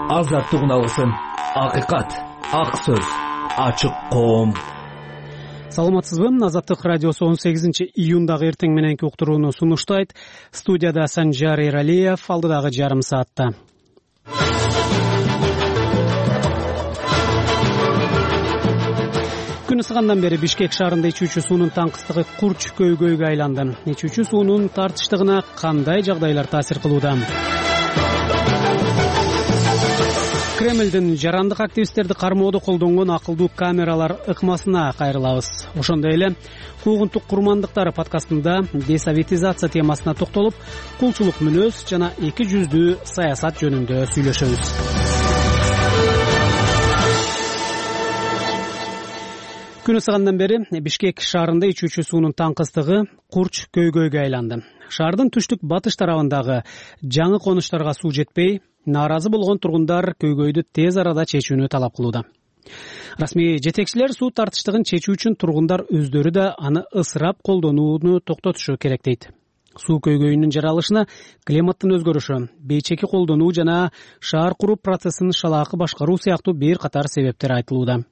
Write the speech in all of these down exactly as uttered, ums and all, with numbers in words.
азаттык алсын, акыйкат, ак сөз, ачык коом. Саламатсызбы? Азаттык радиосу он сегизинчи июндагы эртең мененки уктурууну сунуштайт. Студияда Санжар Эралиев, алдыдагы жарым саатта. Күн ысыгандан бери Бишкек шаарында ичүүчү суунун таңкыстыгы курч көйгөйгө айланды. Ичүүчү суунун тартыштыгына кандай жагдайлар таасир кылууда? Кремлдин жарандык активисттерди кармоодо колдонгон акылдуу камералар ыкмасына кайрылабыз. Ошондой эле куугунтук курмандыктары подкастында десоветизация темасына токтолуп, кулчулук мүнөз жана эки жүздүү саясат жөнүндө сүйлөшөбүз. Күн ысыгандан бери Бишкек шаарында ичүүчү суунун таңкыстыгы курч көйгөйгө айланды. Шаардын түштүк батыш тарабындагы жаңы конуштарга суу жетпей, нааразы болгон тургундар көйгөйдү тез арада чечүүнү талап кылууда. Расмий жетекчилер суу тартыштыгын чечүү үчүн тургундар өздөрү да аны ысырап колдонууну токтотушу керек дейт. Суу көйгөйүнүн жаралышына климаттын өзгөрүшү, бейчеки колдонуу жана шаар куруу процессин шалаакы башкаруу сыяктуу бир катар себептер айтылууда.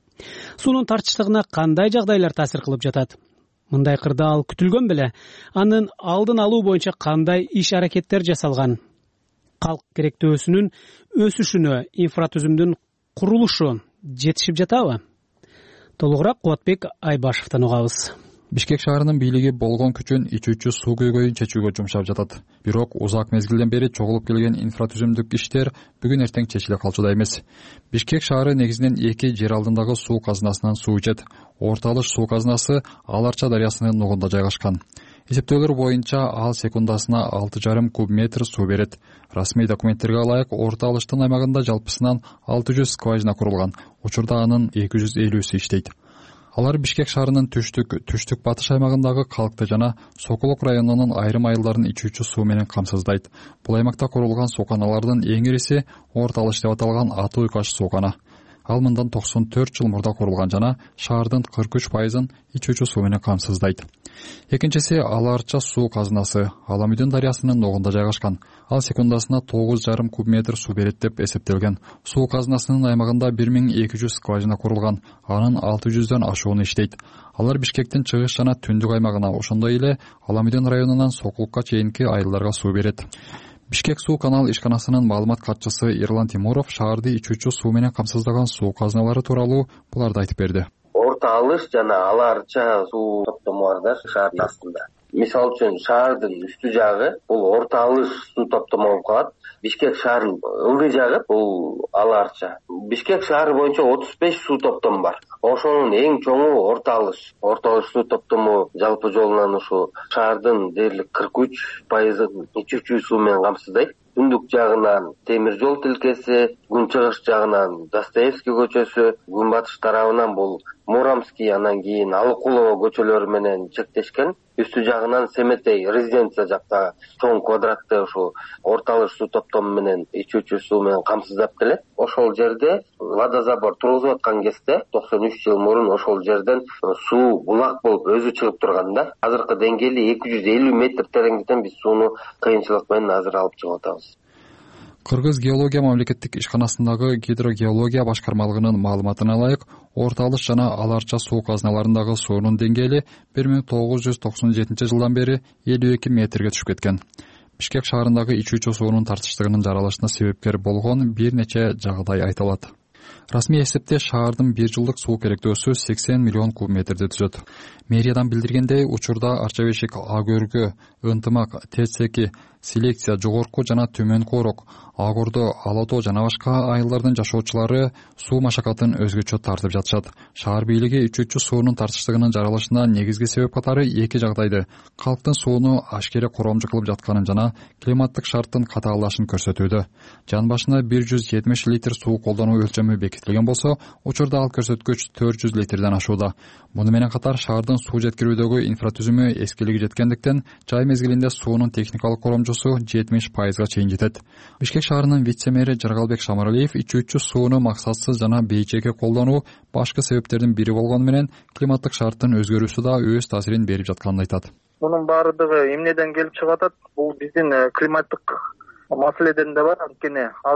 Суунун тартыштыгына кандай жагдайлар таасир кылып жатат? Мындай кырдаал күтүлгөн беле? Анын алдын алуу боюнча кандай иш-аракеттер жасалган? Калк керектөөсүнүн өсүшүнө инфратүзүмдүн курулушу жетишип жатабы? Толугураак Кубатбек Айбашевден угабыз. Бишкек шаарынын бийлиги болгон күчүн ичүүчү суу көйгөйүн чечүүгө жумшап жатат. Бирок узак мезгилден бери чогулуп келген инфратүзүмдүк иштер бүгүн эртең чечиле калчудай эмес. Бишкек шаары негизинен эки жер алдындагы суу казынасынан суу ичет. Орто Алыш суу казынасы Аларча дарыясынын нугунда жайгашкан. Эсептөөлөр боюнча ал секундасына алты жарым куб метр суу берет. Расмий документтерге ылайык Орто Алыштын аймагында жалпысынан алты жүз скважина курулган. Учурда анын эки жүз элүүсү иштейт. Алар Бишкек шаарынын түштүк, түштүк батыш аймагындагы калкты жана Сокулук районунун айрым айылдарын ичүүчү суу менен камсыздайт. Бул аймакта курулган сууканалардын эң ириси Орто Алыш деп аталган Аты Уйкаш суукана. Ал мындан токсон төрт жыл мурда курулган жана шаардын кырк үч пайызын ичүүчү суу менен камсыздайт. Экинчиси Аларча суу казынасы Аламүйдөн дарыясынын нугунда жайгашкан. Ал секундасына тогуз жарым куб метр суу берет деп эсептелген. Суу казынасынын аймагында бир миң эки жүз скважина курулган. Анын алты жүздөн ашууну иштейт. Алар Бишкектин чыгыш жана түндүк аймагына, ошондой эле Аламүйдөн районунан Сокулукка чейинки айылдарга суу берет. Бишкек суу канал ишканасынын маалымат катчысы Эрлан Тимуров шаарды ичүүчү суу менен камсыздаган суу казыналары тууралуу буларды айтып берди. Орто Алыш жана Аларча суу топтомолордор шаардын астында. Мисалы үчүн шаардын үстү жагы бул Орто Алыш суу топтому болуп калат. Бишкек шаарынын ылдый жагы бул Аларча. Бишкек шаары боюнча отуз беш суу топтому бар. Ошонун эң чоңу Орто Алыш. Орто Алыш суу топтому жалпы жолунан ушу шаардын дээрлик кырк үч пайызын ичүүчү суу менен камсыздайт. Түндүк жагынан Темир жол тилкеси, күнчыгыш жагынан Достоевский көчөсү, күнбатыш тарабынан бул Муромский, анан кийин Алыкулова көчөлөрү менен чектешкен. Үстү жагынан Семетей резиденция жакта чоң квадраттуу ушу Орто Алыш суу топтому менен ичүүчү суу менен камсыздап келет. Ошол жерде водозабор тургузуп аткан кезде токсон үч жыл мурун ошол жерден суу булак болуп өзү чыгып турган да. Азыркы деңгээли эки жүз элүү метр тереңдиктен биз сууну кыйынчылык менен азыр алып чыгып атабыз. Кыргыз геология мамлекеттик ишканасындагы гидрогеология башкармалыгынын маалыматына ылайык, Орто Алыш жана Аларча суу казыналарындагы суунун деңгээли бир миң тогуз жүз токсон жетинчи жылдан бери элүү эки метрге түшүп кеткен. Бишкек шаарындагы ичүүчү суунун тартыштыгынын жаралышына себепкер болгон бир нече жагдай айтылат. Расмий эсепте шаардын бир жылдык суу керектөөсү сексен миллион куб метрди түзөт. Мэриядан билдиргендей, учурда Арча бешик, Ак өргө, Ынтымак, Тецеки, Селекция, Жогорку жана Төмөнкү Орок, Ак Ордо, Ала Тоо жана башка айылдардын жашоочулары суу машакатын өзгөчө тартып жатышат. Шаар бийлиги ичүүчү суунун тартыштыгынын жаралышына негизги себеп катары эки жагдайды: калктын сууну ашкере коромжу кылып жатканын жана климаттык шарттын катаалдашын көрсөтүүдө. Жан башына бир жүз жетимиш литр суу колдонуу өлчөмү бекитилген болсо, учурда ал көрсөткүч төрт жүз литрден ашууда. Муну менен катар шаардын суу жеткирүүдөгү инфратүзүмү эскилиги жеткендиктен жай мезгилинде суунун техникалык коромжусу жетимиш пайызга чейин жетет. Бишкек шаарынын вице-мэри Жаргалбек Шамаралиев ичүүчү сууну максатсыз жана бейчеке колдонуу башкы себептердин бири болгону менен климаттык шарттын өзгөрүүсү да өз таасирин берип жатканын айтат. Мунун баардыгы эмнеден келип чыгып атат? Бул биздин климаттык маселеден да бар. Анткени азыр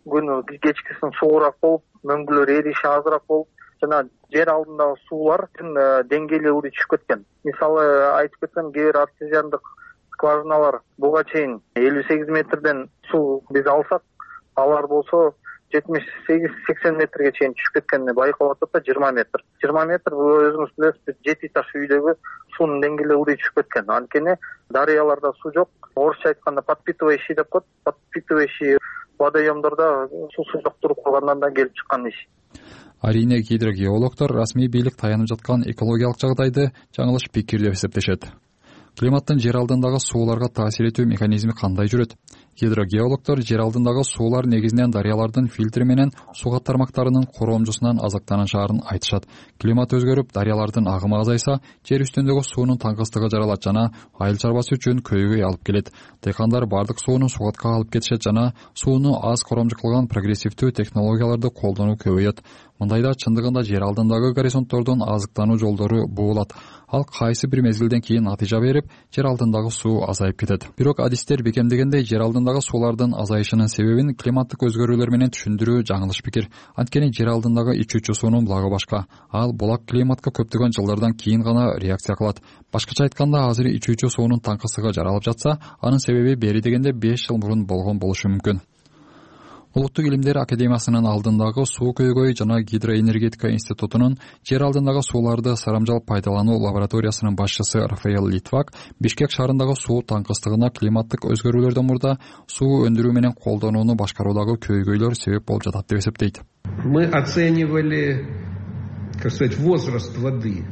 күнү кечкисин суураак болуп, мөңгүлөр эриши азыраак болуп, жана жер алдындагы суулардын деңгээли ылдый түшүп кеткен. Мисалы айтып кетсем, кээ бир артезиандык скважиналар буга чейин элүү сегиз метрден суу биз алсак, алар болсо жетимиш сегиз сексен метрге чейин түшүп кеткенин байкалып атат да, жыйырма метр. жыйырма метр бул өзүңүз билесиз, жети этаж үйдөгү суунун деңгээли ылдый түшүп кеткен. Анткени дарыяларда суу жок. Орусча айтканда подпитывающий деп коет. Подпитывающий водоемдордо суусу жок туруп калгандан да келип чыккан иш. Арийне гидрогеологдор расмий бийлик таянып жаткан экологиялык жагдайды жаңылыш пикир деп эсептешет. Климаттын жер алдындагы сууларга таасир этүү механизми кандай жүрөт? Гидрогеологдор жер алдындагы суулар негизинен дарыялардын фильтри менен суу тармактарынын коромжусунан азыктанышаарын айтышат. Климат өзгөрүп, дарыялардын агымы азайса, жер үстүндөгү суунун таңкыстыгы жаралат жана айыл чарбасы үчүн көйгөй алып келет. Дыйкандар бардык сууну сугатка алып кетишет жана сууну аз коромжуклаган прогрессивдүү технологияларды колдонуу көбөйөт. Мындайда чындыгында жер алдындагы горизонттордун азыктануу жолдору буулат. Ал кайсы бир мезгилден кийин натыйжа берип, жер алдындагы суу азайып кетет. Бирок адистер бекемдегендей, жер алдындагы суулардын азайышынын себебин климаттык өзгөрүүлөр менен түшүндүрүү жаңылыш пикир. Анткени жер алдындагы ичүүчү суунун булагы башка. Ал булак климатка көптөгөн жылдардан кийин гана реакция кылат. Башкача айтканда, азыр ичүүчү суунун таңкыстыгы жаралып жатса, анын себеби бери дегенде беш жыл мурун болгон болушу мүмкүн. Улуттук илимдер академиясынын алдындагы суу көйгөй жана гидроэнергетика институтунун жер алдындагы сууларды сарамжал пайдалануу лабораториясынын башчысы Рафаэл Литвак Бишкек шаарындагы суу таңкыстыгына климаттык өзгөрүүлөрдөн мурда суу өндүрүү менен колдонууну башкаруудагы көйгөйлөр себеп болуп жатат деп эсептейт. Мы оценивали, как сказать, возраст воды.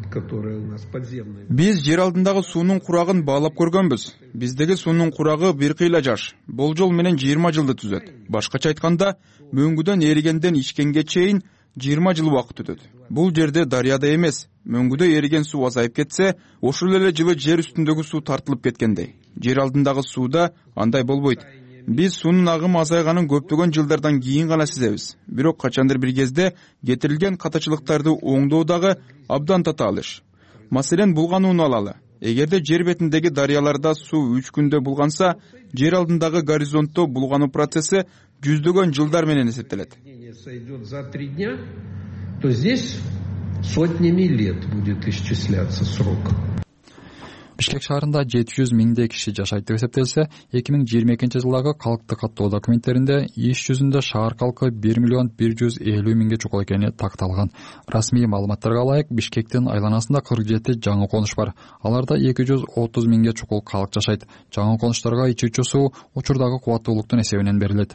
Биз жер алдындагы суунун курагын баалап көргөнбүз. Биздеги суунун курагы бир кыйла жаш. Болжол менен жыйырма жылды түзөт. Башкача айтканда, мөңгүдөн эригенден ичкенге чейин жыйырма жыл убакыт өтөт. Бул жерде дарыяда эмес, мөңгүдө эриген суу азайып кетсе, ошол эле жылы жер үстүндөгү суу тартылып кеткендей. Жер алдындагы сууда андай болбойт. Биз суунун агымы азайганын көптөгөн жылдардан кийин гана сезебиз. Бирок качандыр бир кезде кетирилген катачылыктарды оңдоо дагы абдан татаалыш. Маселен, булганууну алалы. Эгерде жер бетиндеги дарыяларда суу үч күндө булганса, жер алдындагы горизонтто булгануу процесси жүздөгөн жылдар менен эсептелет. За три дня, то здесь сотнями лет будет исчисляться срок. Бишкек шаарында жети жүз миңдей киши жашайт деп эсептелсе, эки миң жыйырма экинчи жылдагы калкты каттоо документтеринде иш жүзүндө шаар калкы бир миллион бир жүз элүү миңге чукул экени такталган. Расмий маалыматтарга ылайык, Бишкектин айланасында кырк жети жаңы конуш бар. Аларда эки жүз отуз миңге чукул калк жашайт. Жаңы конуштарга ичүүчү суу учурдагы кубаттуулуктун эсебинен берилет.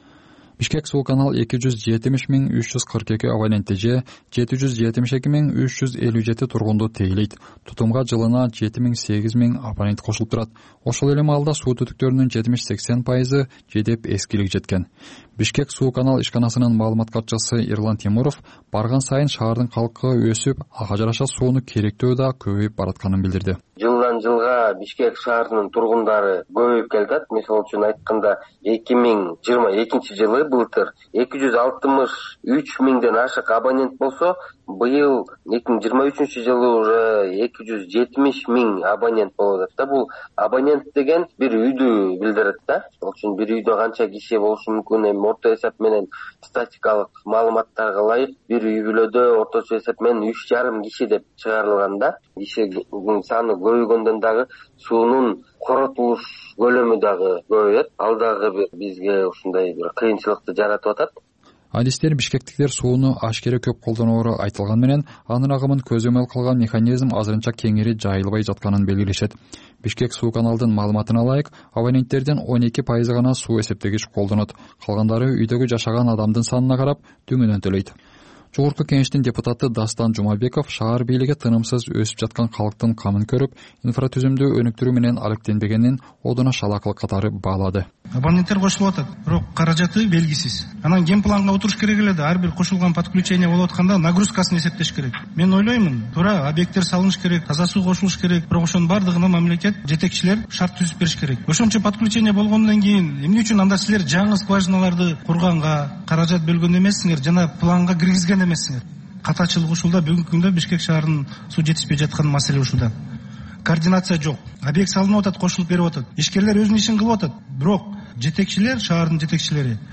Бишкек суу канал эки жүз жетимиш миң үч жүз кырк эки абонентти же жети жүз жетимиш эки миң үч жүз элүү жети тургунду тейлейт. Тутумга жылына жети миң сегиз миң абонент кошулуп турат. Ошол эле маалда суу түтүктөрүнүн жетимиш сексен пайызы жедеп эскилик жеткен. Бишкек суу канал ишканасынын маалымат катчысы Ирлан Тимуров барган сайын шаардын калкы өсүп, ага жараша сууну керектөө да көбөйүп баратканын билдирди. Жылдан жылга Бишкек шаарынын тургундары көбөйүп келатат. Мисалы үчүн айтканда, эки миң жыйырма экинчи жылы былтыр эки жүз алтымыш үч миңден ашык абонент болсо, быйыл эки миң жыйырма үчүнчү жылы уже эки жүз жетимиш миң абонент болот да. Бул абонент деген бир үйдү билдирет да. Ошон үчүн бир үйдө канча киши болушу мүмкүн, эми орто эсеп менен статистикалык маалыматтарга ылайык бир үй бүлөдө орточо эсеп менен үч жарым киши деп чыгарылган да. Кишинин саны көбөйгөндөн дагы суунун коротулуш көлөмү дагы көбөйөт. Ал дагы бизге ушундай бир кыйынчылыкты жаратып атат. Адистер бишкектиктер сууну ашкере көп колдоноору айтылган менен, анын агымын көзөмөл кылган механизм азырынча кеңири жайылбай жатканын белгилешет. Бишкек суу каналдын маалыматына ылайык, абоненттердин он эки пайызы гана суу эсептегич колдонот. Калгандары үйдөгү жашаган адамдын санына карап түмүнөн төлөйт. Жогорку кеңештин депутаты Дастан Жумабеков шаар бийлиги тынымсыз өсүп жаткан калктын камын көрүп, инфратүзүмдү өнүктүрүү менен алектенбегенин одуна шалакылык катары баалады. Абоненттер кошулуп атат, бирок каражаты белгисиз. Анан ген планга отуруш керек эле да, ар бир кошулган подключение болуп атканда нагрузкасын эсептеш керек. Мен ойлоймун, туура объекттер салыныш керек, таза суу кошулуш керек, бирок ошонун бардыгына мамлекет, жетекчилер шарт түзүп бериш керек. Ошончо подключение болгондон кийин эмне үчүн анда силер жаңы скважиналарды курганга каражат бөлгөн эмессиңер жана планга киргизген эмессиңер? Катачылык ушулда, бүгүнкү күндө Бишкек шаарынын суу жетишпей жаткан маселе ушулда. Координация жок. Объект салынып атат, кошулуп берип атат. Ишкерлер өзүнүн ишин кылып атат. Бирок жетекчилер, шаардын жетекчилери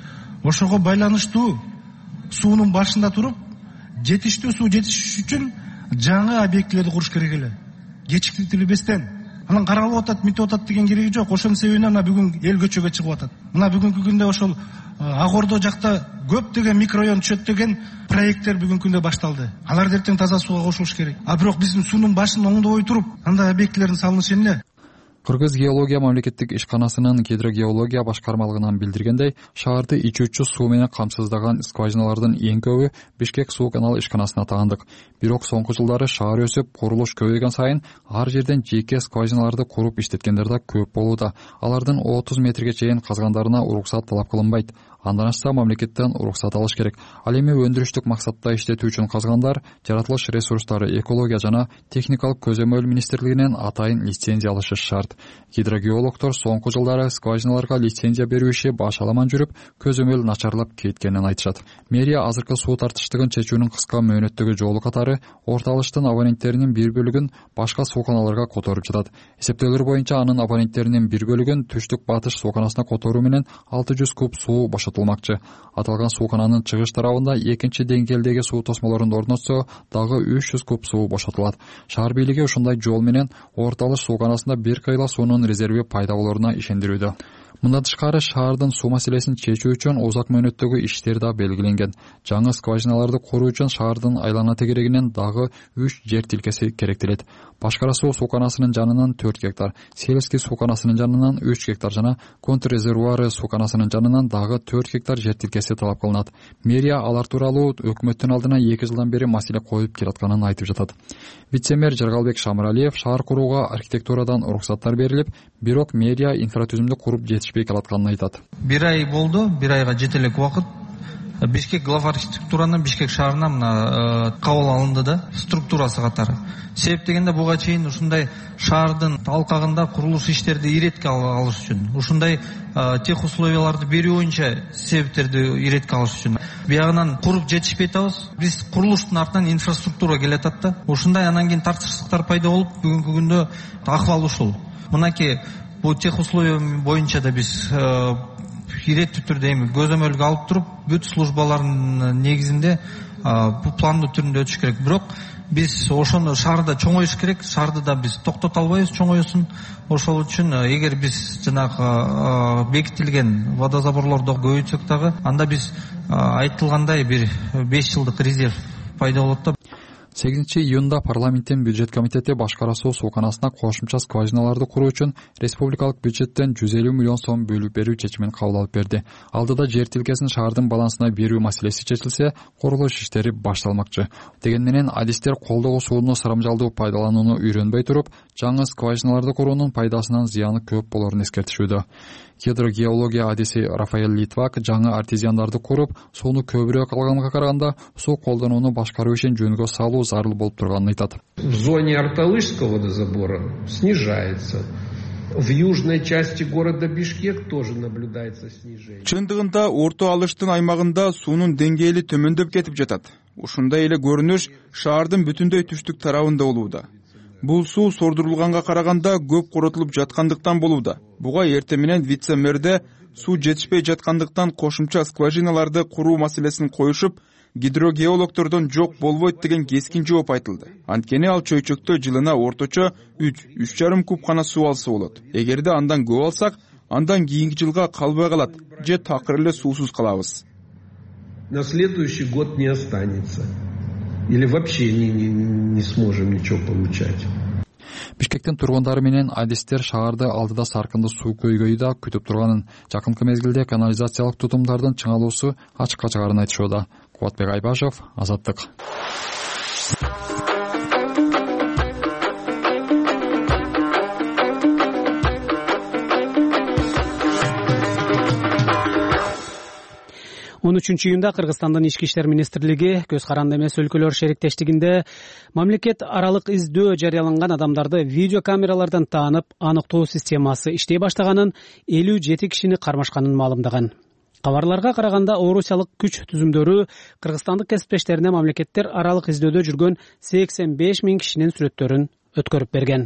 ошого байланыштуу суунун башында туруп жетиштүү суу жетиш үчүн жаңы объектилерди куруш керек эле, кечиктирбестен. Анан каралып атат, мынтип атат деген кереги жок. Ошонун себебинен мына бүгүн эл көчөгө чыгып атат. Мына бүгүнкү күндө ошол Ак Ордо жакта көптөгөн микрорайон түшөт деген проекттер бүгүнкү күндө башталды. Алар эртең таза сууга кошулуш керек. А бирок биздин суунун башын оңдобой туруп, андай объектилердин салынышы эмне? Кыргыз геология мамлекеттик ишканасынын гидрогеология башкармалыгынан билдиргендей, шаарды ичүүчү суу менен камсыздаган скважиналардын эң көбү Бишкек суу канал ишканасына таандык. Бирок соңку жылдары шаар өсүп, курулуш көбөйгөн сайын ар жерден жеке скважиналарды куруп иштеткендер да көп болууда. Алардын отуз метрге чейин казгандарына уруксат талап кылынбайт. Андан ашса мамлекеттен уруксат алыш керек. Ал эми өндүрүштүк максатта иштетүү үчүн казгандар жаратылыш ресурстары, экология жана техникалык көзөмөл министрлигинен атайын лицензия алышы шарт. Гидрогеологдор соңку жылдары скважиналарга лицензия берүү иши башаламан жүрүп, көзөмөл начарлап кеткенин айтышат. Мэрия азыркы суу тартыштыгын чечүүнүн кыска мөөнөттөгү жолу катары Орто Алыштын абоненттеринин бир бөлүгүн башка сууканаларга которуп жатат. Эсептөөлөр боюнча анын абоненттеринин бир бөлүгүн Түштүк Батыш сууканасына которуу менен алты жүз куб суу бошотулмакчы. Аталган суукананын чыгыш тарабында экинчи деңгээлдеги суу тосмолорун орнотсо, дагы үч жүз куб суу бошотулат. Шаар бийлиги ушундай жол менен Орто Алыш сууканасында бир кыйла суунун резерви пайда болоруна ишендирүүдө. Мындан тышкары шаардын суу маселесин чечүү үчүн узак мөөнөттөгү иштер да белгиленген. Жаңы скважиналарды куруу үчүн шаардын айлана тегерегинен дагы үч жер тилкеси керектелет. Башкара суу сууканасынын жанынан төрт гектар, Сельский сууканасынын жанынан үч гектар жана контррезервуары сууканасынын жанынан дагы төрт гектар жер тилкеси талап кылынат. Мэрия алар тууралуу өкмөттүн алдына эки жылдан бери маселе коюп келатканын айтып жатат. Вице-мэр Жаргалбек Шамыралиев шаар курууга архитектурадан уруксаттар берилип, бирок мэрия инфратүзүмдү куруп жетишпей калатканын айтат. Бир ай болду, бир айга жете элек убакыт. Бишкек глав архитектуранын Бишкек шаарына мына кабыл алынды да, структурасы катары. Себеп дегенде буга чейин ушундай шаардын алкагында курулуш иштерди иретке алыш үчүн, ушундай тех условияларды берүү боюнча себептерди иретке алыш үчүн биягынан куруп жетишпей атабыз. Биз курулуштун артынан инфраструктура келатат да. Ушундай анан кийин тартыштыктар пайда болуп, бүгүнкү күндө акыбал ушул. Мынакей бул тех условия боюнча да биз иреттүү түрдө эми көзөмөлгө алып туруп, бүт службалардын негизинде бул пландуу түрүндө өтүш керек. Бирок биз ошону шаарда чоңоюш керек, шаарды да биз токтото албайбыз чоңоюсун. Ошол үчүн эгер биз жанагы бекитилген водозаборлорду көбөйтсөк дагы, анда биз айтылгандай бир беш жылдык резерв пайда болот да. сегизинчи июнда парламенттин бюджет комитети Башкара суу сууканасына кошумча скважиналарды куруу үчүн республикалык бюджеттен жүз элүү миллион сом бөлүп берүү чечимин кабыл алып берди. Алдыда жер тилкесин шаардын балансына берүү маселеси чечилсе, курулуш иштери башталмакчы. Дегени менен адистер колдогу сууну сырамжалдуу пайдаланууну үйрөнбөй туруп, жаңы скважиналарды куруунун пайдасынан зыяны көп болорун эскертишүүдө. Гидрогеология адиси Рафаэль Литвак жаңы артезиандарды куруп, сууну көбүрөөк алганга караганда суу колдонууну башкаруу ишин жөнгө салуу зарыл болуп турганын айтат. В зоне Арталышского водозабора снижается. В южной части города Бишкек тоже наблюдается снижение. Чындыгында Орто Алыштын аймагында суунун деңгээли төмөндөп кетип жатат. Ушундай эле көрүнүш шаардын бүтүндөй түштүк тарабында болууда. Бул суу сордурулганга караганда көп коротулуп жаткандыктан болууда. Буга эртең менен вице-мэрде суу жетишпей жаткандыктан кошумча скважиналарды куруу маселесин коюшуп, гидрогеологдордон жок болбойт деген кескин жооп айтылды. Анткени ал чөйчөктө жылына орточо үч үч жарым куб гана суу алса болот. Эгерде андан көп алсак, андан кийинки жылга калбай калат же такыр эле суусуз калабыз. На следующий год не останется. Или вообще не, не, не сможем ничего получать. Бишкектин тургундары менен адистер шаарды алдыда саркынды суу көйгөйү да күтүп турганын, жакынкы мезгилде канализациялык тутумдардын чыңалуусу ачыкка чыгарын айтышууда. Кубатбек Айбашев, Азаттык. он үчүнчү июнда Кыргызстандын ички иштер министрлиги көз каранды эмес өлкөлөр шериктештигинде мамлекет аралык издөө жарыяланган адамдарды видео камералардан таанып, аныктоо системасы иштей баштаганын, элүү жети кишини кармашканын маалымдаган. Кабарларга караганда орусиялык күч түзүмдөрү кыргызстандык кесиптештерине мамлекеттер аралык издөөдө жүргөн сексен беш миң кишинин сүрөттөрүн өткөрүп берген.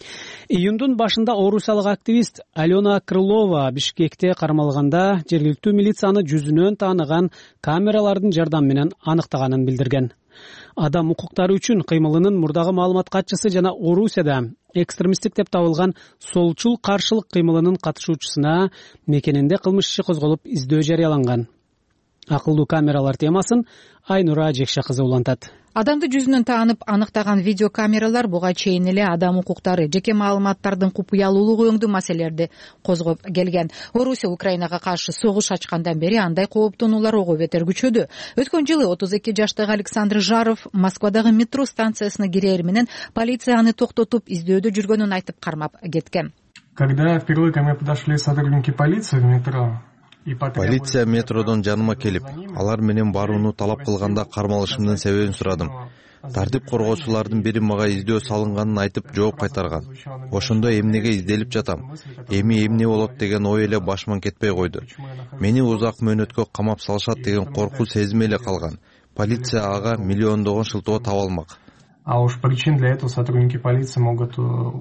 Июндун башында орусиялык активист Алена Крылова Бишкекте кармалганда жергиликтүү милицияны жүзүнөн тааныган камералардын жардамы менен аныктаганын билдирген. Адам укуктары үчүн кыймылынын мурдагы маалымат катчысы жана Орусияда экстремисттик деп табылган солчул каршылык кыймылынын катышуучусуна мекенинде кылмыш иши козголуп издөө жарыяланган. Акылдуу камералар темасын Айнура Жекше кызы улантат. Адамды жүзүнөн таанып аныктаган видеокамералар буга чейин эле адам укуктары, жеке маалыматтардын купуялуулугу өңдүү маселелерди козгоп келген. Орусия Украинага каршы согуш ачкандан бери андай кооптонуулар ого бетер күчөдү. Өткөн жылы отуз эки жаштагы Александр Жаров Москвадагы метро станциясына кирээр менен полиция аны токтотуп издөөдө жүргөнүн айтып кармап кеткен. Когда впервые ко мне подошли сотрудники полиции в метро, полиция метродон жаныма келип, алар менен барууну талап кылганда кармалышымдын себебин сурадым. Тартип коргоочулардын бири мага издөө салынганын айтып жооп кайтарган. Ошондо эмнеге изделип жатам, эми эмне болот деген ой эле башыман кетпей койду. Мени узак мөөнөткө камап салышат деген коркуу сезими эле калган. Полиция ага миллиондогон шылтоо таба алмак. А уж причин для этого сотрудники полиции могут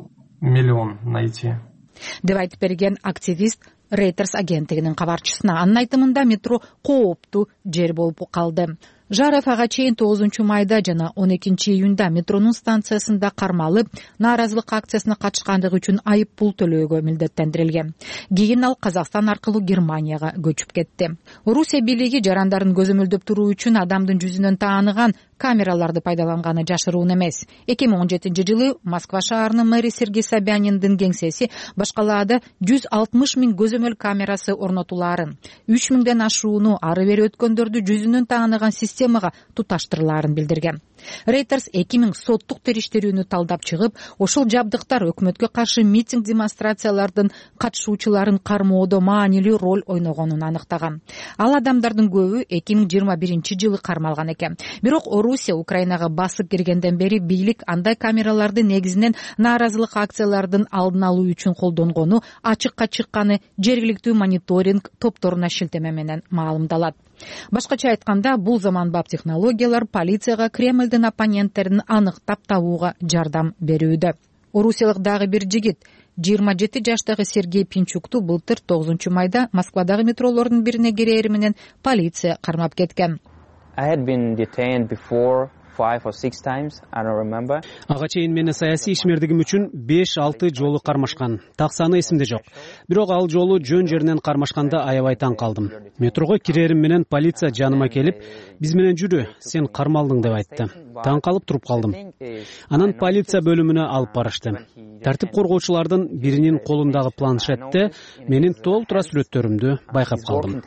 миллион найти. Деп айтып берген активист Reuters агенттигинин кабарчысына. Анын айтымында метро кооптуу жер болуп калды. Жаров ага чейин тогузунчу майда жана он экинчи июнда метронун станциясында кармалып, нааразылык акциясына катышкандыгы үчүн айып пул төлөөгө милдеттендирилген. Кийин ал Казакстан аркылуу Германияга көчүп кетти. Орусия бийлиги жарандарын көзөмөлдөп туруу үчүн адамдын жүзүнөн тааныган камераларды пайдаланганы жашыруун эмес. эки миң он жетинчи жылы Москва шаарынын мэри Сергей Собяниндин кеңсеси башкалаада жүз алтымыш миң көзөмөл камерасы орнотулаарын, үч миңден ашууну ары бери өткөндөрдү жүзүнөн тааныган системага туташтырылаарын билдирген. Reuters эки миң соттук териштирүүнү талдап чыгып, ошол жабдыктар өкмөткө каршы митинг демонстрациялардын катышуучуларын кармоодо маанилүү роль ойногонун аныктаган. Ал адамдардын көбү эки миң жыйырма биринчи жылы кармалган экен. Бирок Орусия Украинага басып киргенден бери бийлик андай камераларды негизинен нааразылык акциялардын алдын алуу үчүн колдонгону ачыкка чыкканы жергиликтүү мониторинг топторуна шилтеме менен маалымдалат. Башкача айтканда, бул заманбап технологиялар полицияга Кремлдин оппоненттерин аныктап табууга жардам берүүдө. Орусиялык дагы бир жигит жыйырма жети жаштагы Сергей Пинчукту былтыр тогузунчу майда Москвадагы метролордун бирине кирээр менен полиция кармап кеткен. I had been detained before five or six times, I don't remember. Ага чейин мени саясий ишмердигим үчүн беш алты жолу кармашкан. Так саны эсимде жок. Бирок ал жолу жөн жеринен кармашканда аябай таң калдым. Метрого кирерим менен полиция жаныма келип, биз менен жүрү, сен кармалдың деп айтты. Таң калып туруп калдым. Анан полиция бөлүмүнө алып барышты. Тартип коргоочулардын биринин колундагы планшетте менин толтура сүрөттөрүмдү байкап калдым.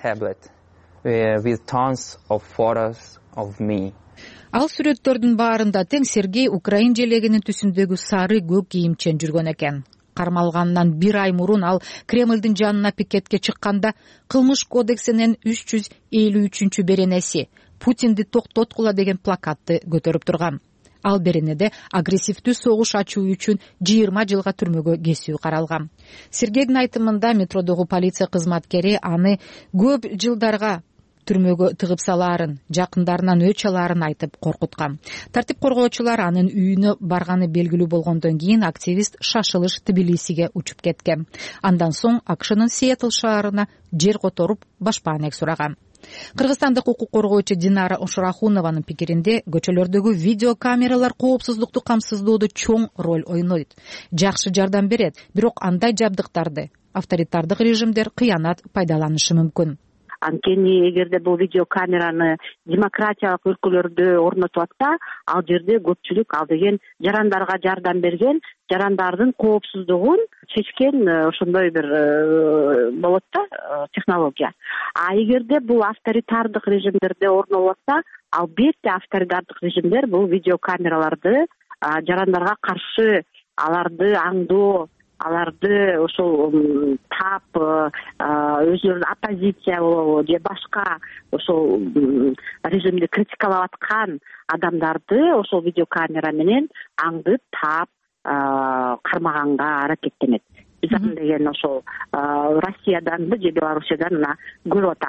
With tons of photos of me. Ал сүрөттөрдүн баарында тең Сергей украин желегинин түсүндөгү сары көк кийимчен жүргөн экен. Кармалгандан бир ай мурун ал Кремлдин жанына пикетке чыкканда кылмыш кодексинин үч жүз элүү үчүнчү беренеси Путинди токтоткула деген плакатты көтөрүп турган. Ал беренеде агрессивдүү согуш ачуу үчүн жыйырма жылга түрмөгө кесүү каралган. Сергейдин айтымында метродогу полиция кызматкери аны көп жылдарга түрмөгө тыгып салаарын, жакындарынан өч алаарын айтып коркуткан. Тартип коргоочулар анын үйүнө барганы белгилүү болгондон кийин активист шашылыш Тбилисиге учуп кеткен. Андан соң АКШнын Сиэтл шаарына жер которуп башпаанек сураган. Кыргызстандык укук коргоочу Динара Ошурахунованын пикиринде, көчөлөрдөгү видеокамералар коопсуздукту камсыздоодо чоң роль ойнойт. Жакшы жардам берет, бирок андай жабдыктарды авторитардык режимдер кыянат пайдаланышы мүмкүн. Анткени эгерде бул видеокамераны демократиялык өлкөлөрдө орнотуп атса, ал жерде көпчүлүк ал деген жарандарга жардам берген, жарандардын коопсуздугун чечкен ошондой бир болот да технология. А эгерде бул авторитардык режимдерде орнолуп атса, албетте авторитардык режимдер бул видеокамераларды жарандарга каршы аларды аңдоо, аларды ошол тап, өзүлөрүн оппозиция болобу же башка ошол режимди критикалап аткан адамдарды ошол видеокамера менен аңдып тап кармаганга аракеттенет. Биз аны деген ошол Россияданбы же Белоруссиядан мына көрүп атабыз.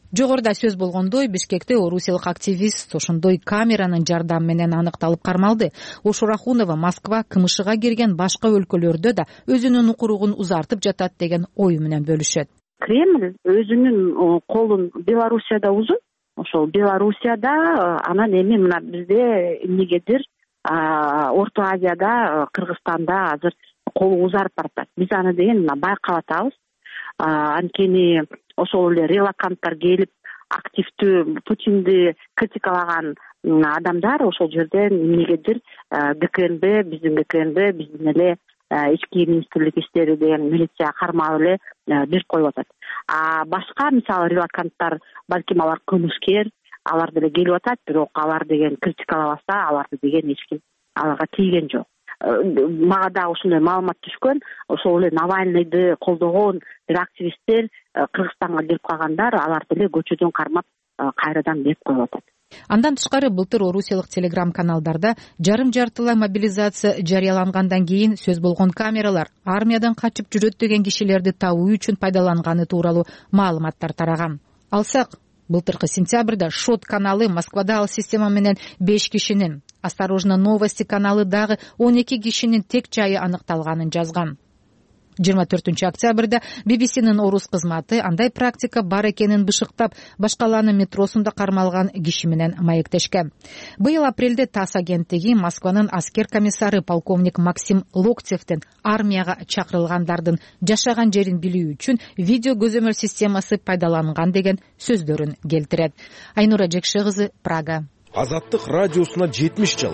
жогоруда сөз болгондой, Бишкекте орусиялык активист ошондой камеранын жардамы менен аныкталып кармалды. Ош Рахунова Москва, КМШга кирген башка өлкөлөрдө да өзүнүн укуругун узартып жатат деген ою менен бөлүшөт. Кремль өзүнүн колун Белоруссияда узун. Ошол Белоруссияда, анан эми мына бизде эмнегедир Орто Азияда, Кыргызстанда азыр колу узарып баратат. Биз аны деген мына байкап атабыз. Анткени ошол эле релаканттар келип активдүү Путинди критикалаган адамдар ошол жерден эмнегедир ГКНБ, биздин ГКНБ, биздин эле ички министрлик иштери деген милиция кармап эле берип коюп атат. А башка мисалы релаканттар, балким алар кылмышкер, алар деле келип атат, бирок алар деген критикалабаса, аларды деген эч ким аларга тийген жок. Мага да ошондой маалымат түшкөн, ошол эле Навальныйды колдогон бир активисттер Кыргызстанга келип калгандар, алар деле көчөдөн кармап кайрадан берип коюп атат. Андан тышкары былтыр орусиялык телеграм каналдарда жарым жартылай мобилизация жарыялангандан кийин сөз болгон камералар армиядан качып жүрөт деген кишилерди табуу үчүн пайдаланганы тууралуу маалыматтар тараган. Алсак, былтыркы сентябрда Шот каналы Москвада ал система менен беш кишинин, Осторожно новости каналы дагы он эки кишинин тек жайы аныкталганын жазган. жыйырма төртүнчү октябрда би би синин орус кызматы андай практика бар экенин бышыктап, башкаланын метросунда кармалган киши менен маектешкен. Быйыл апрелде ТАСС агенттиги Москванын аскер комиссары полковник Максим Локтевден армияга чакырылгандардын жашаган жерин билүү үчүн видео көзөмөл системасы пайдаланган деген сөздөрүн келтирет. Айнура Жекше кызы, Прага. Азаттык радиосуна жетимиш жыл.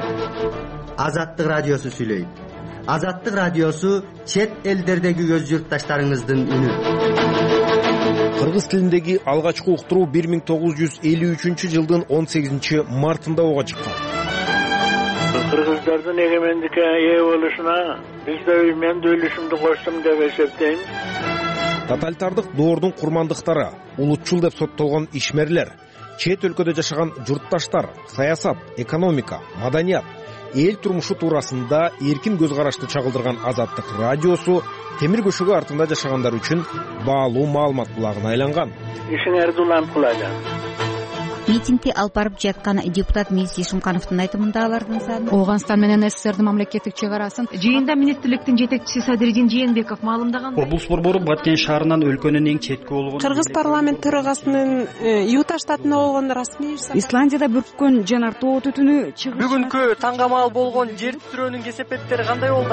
Азаттык радиосу сүйлөйт. Азаттык радиосу чет элдердеги өз журтташтарыңыздын үнү. Кыргыз тилиндеги алгачкы уктуруу бир миң тогуз жүз элүү үчүнчү жылдын он сегизинчи мартында ого чыккан. Кыргыздардын эгемендикке ээ болушуна биз да мен да үлүшүмдү коштум деп эсептейм. Тоталитардык доордун курмандыктары, улутчул деп соттолгон ишмерлер, чет өлкөдө жашаган журтташтар, саясат, экономика, маданият, эл турмушу туурасында эркин көз карашты чагылдырган Азаттык радиосу темир көшөгө артында жашагандар үчүн баалуу маалымат булагына айланган. Ишиңерди улам кылаган. Митингди алып барып жаткан депутат Миси Шумкановдун айтымында алардын саны Ооганстан менен СССРдин мамлекеттик чек арасын жыйында министрликтин жетекчиси Садыридин Жээнбеков маалымдаган. Облус борбору Баткен шаарынан өлкөнүн эң четки болгон Кыргыз парламент төрагасынын Юта штатында болгон расмий Исландияда бүрккөн жанар тоо түтүнү чыгыш. Бүгүнкү таңгамал болгон жер титирөөнүн кесепеттери кандай болду?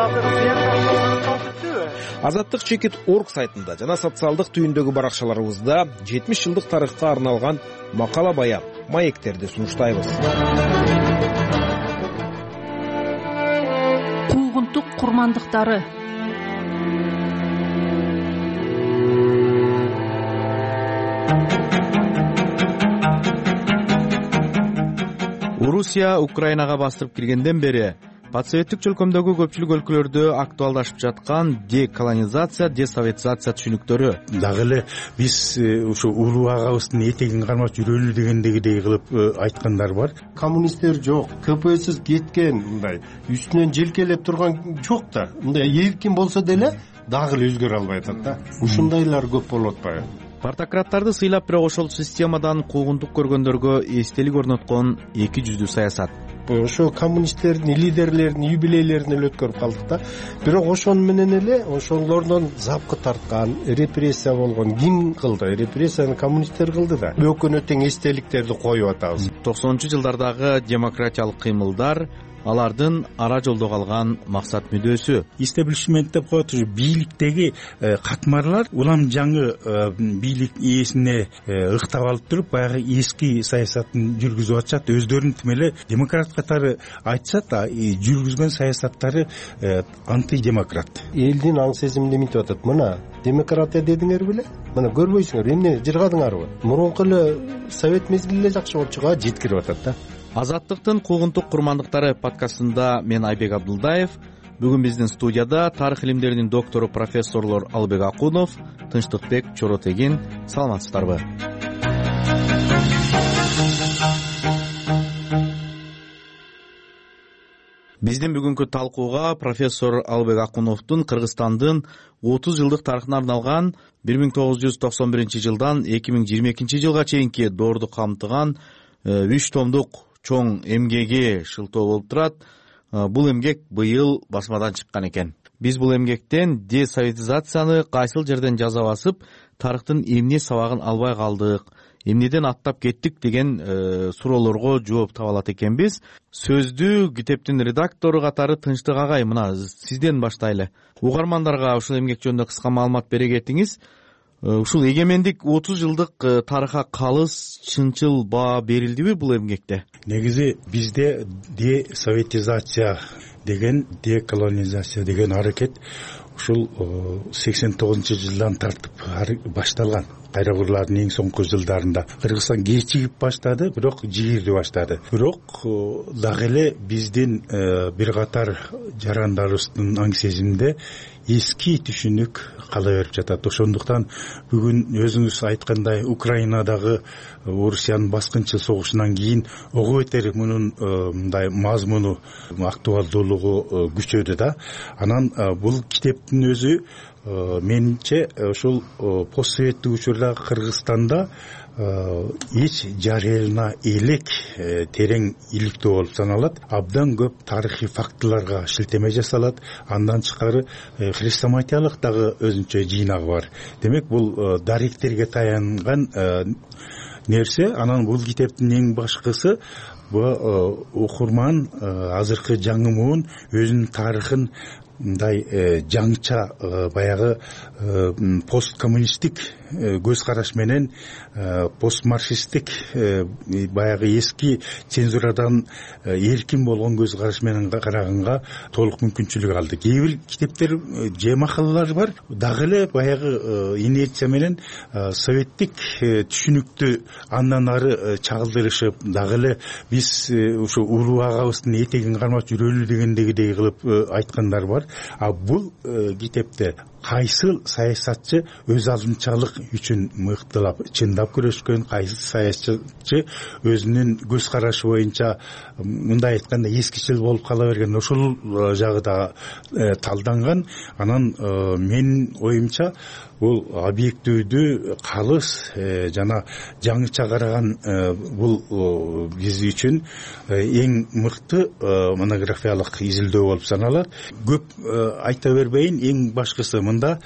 Азаттык чекит точка орг сайтында жана социалдык түйүндөгү баракчаларыбызда жетимиш жылдык тарыхка арналган макала баян, маектерди сунуштайбыз. Куугунтук курмандыктары. Орусия Украинага бастырып киргенден бери патсоветтик чөлкөмдөгү көпчүлүк өлкөлөрдө актуалдашып жаткан деколонизация, десоветизация түшүнүктөрү. Дагы эле биз ушу улуу агабыздын этегин кармап жүрөлү дегендегидей кылып айткандар бар. Коммунисттер жок, КПСС кеткен, мындай үстүнөн желкелеп турган жок да. Мындай эркин болсо деле дагы эле өзгөрө албай атат да. Ушундайлар көп болуп атпайбы? Партократтарды сыйлап, бирок ошол системадан куугунтук көргөндөргө эстелик орноткон эки жүздүү саясат. Ошо коммунисттердин лидерлеринин юбилейлерин эле өткөрүп калдык да. Бирок ошону менен эле ошолордон запкы тарткан, репрессия болгон ким кылды? Репрессияны коммунисттер кылды да. Өкүнө тең эстеликтерди коюп атабыз. токсонунчу жылдардагы демократиялык кыймылдар алардын ара жолдо калган максат мүдөөсү. Истеблишмент деп коет, ушу бийликтеги катмарлар улам жаңы бийлик ээсине ыктап алып туруп, баягы эски саясатын жүргүзүп атышат. Өздөрүн тим эле демократ катары айтышат, жүргүзгөн саясаттары антидемократ. Элдин аң сезиминде мынтип атат. Мына демократия дедиңер беле? Мына көрбөйсүңөр, эмне жыргадыңарбы? Мурунку эле совет мезгили эле жакшы болчу го, жеткирип атат да. Азаттыктын куугунтук курмандыктары подкастында мен Айбек Абдулдаев. Бүгүн биздин студияда тарых илимдеринин доктору профессорлор Албек Акунов, Тынчтыкбек Чоротегин. Саламатсыздарбы? биздин бүгүнкү талкууга профессор Албек Акуновдун Кыргызстандын отуз жылдык тарыхына арналган бир миң тогуз жүз токсон биринчи жылдан эки миң жыйырма экинчи жылга чейинки доорду камтыган үч томдук чоң эмгеги шылтоо болуп турат. Бул эмгек быйыл басмадан чыккан экен. Биз бул эмгектен десоветизацияны кайсыл жерден жаза басып, тарыхтын эмне сабагын албай калдык, эмнеден аттап кеттик деген э, суроолорго жооп таба алат экенбиз. Сөздү китептин редактору катары Тынчтык агай, мына сизден баштайлы. Угармандарга ушул эмгек жөнүндө кыска маалымат бере кетиңиз. Ушул эгемендик отуз жылдык тарыхка калыс чынчыл баа берилдиби бул эмгекте? Негизи бизде десоветизация деген, деколонизация деген аракет ушул сексен тогузунчу жылдан тартып башталган. Кайрагырлардын эң соңку жылдарында Кыргызстан кечигип баштады, бирок жигирди баштады. Бирок дагы эле биздин бир катар жарандарыбыздын аң сезиминде эски түшүнүк кала берип жатат. Ошондуктан бүгүн өзүңүз айткандай Украинадагы Орусиянын баскынчы согушунан кийин ого бетер мунун мындай мазмуну, актуалдуулугу күчөдү да. Анан бул китептин өзү менимче ошол постсоветтик учурда Кыргызстанда эч жарыялана элек терең иликтөө болуп саналат. Абдан көп тарыхый фактыларга шилтеме жасалат. Андан тышкары хрестоматиялык дагы өзүнчө жыйнагы бар. Демек бул даректерге таянган нерсе. Анан бул китептин эң башкысы бул окурман азыркы жаңы муун өзүнүн тарыхын мындай жаңча баягы посткоммунисттик көз караш менен, постмарксисттик баягы эски цензурадан эркин болгон көз караш менен караганга толук мүмкүнчүлүк алды. Кээ бир китептер же макалалар бар, дагы эле баягы инерция менен советтик түшүнүктү андан ары чагылдырышып, дагы эле биз ушу улуу агабыздын этегин кармап жүрөлү дегендегидей кылып айткандар бар. А бул китепте кайсыл саясатчы өз алдынчалык үчүн мыктылап чындап күрөшкөн, кайсы саясатчы өзүнүн көз карашы боюнча мындай айтканда эскичил болуп кала берген, ошол жагы да талданган. Анан менин оюмча бул объективдүү, калыс жана жаңыча караган бул биз үчүн эң мыкты монографиялык изилдөө болуп саналат. Көп айта бербейин, эң башкысы мында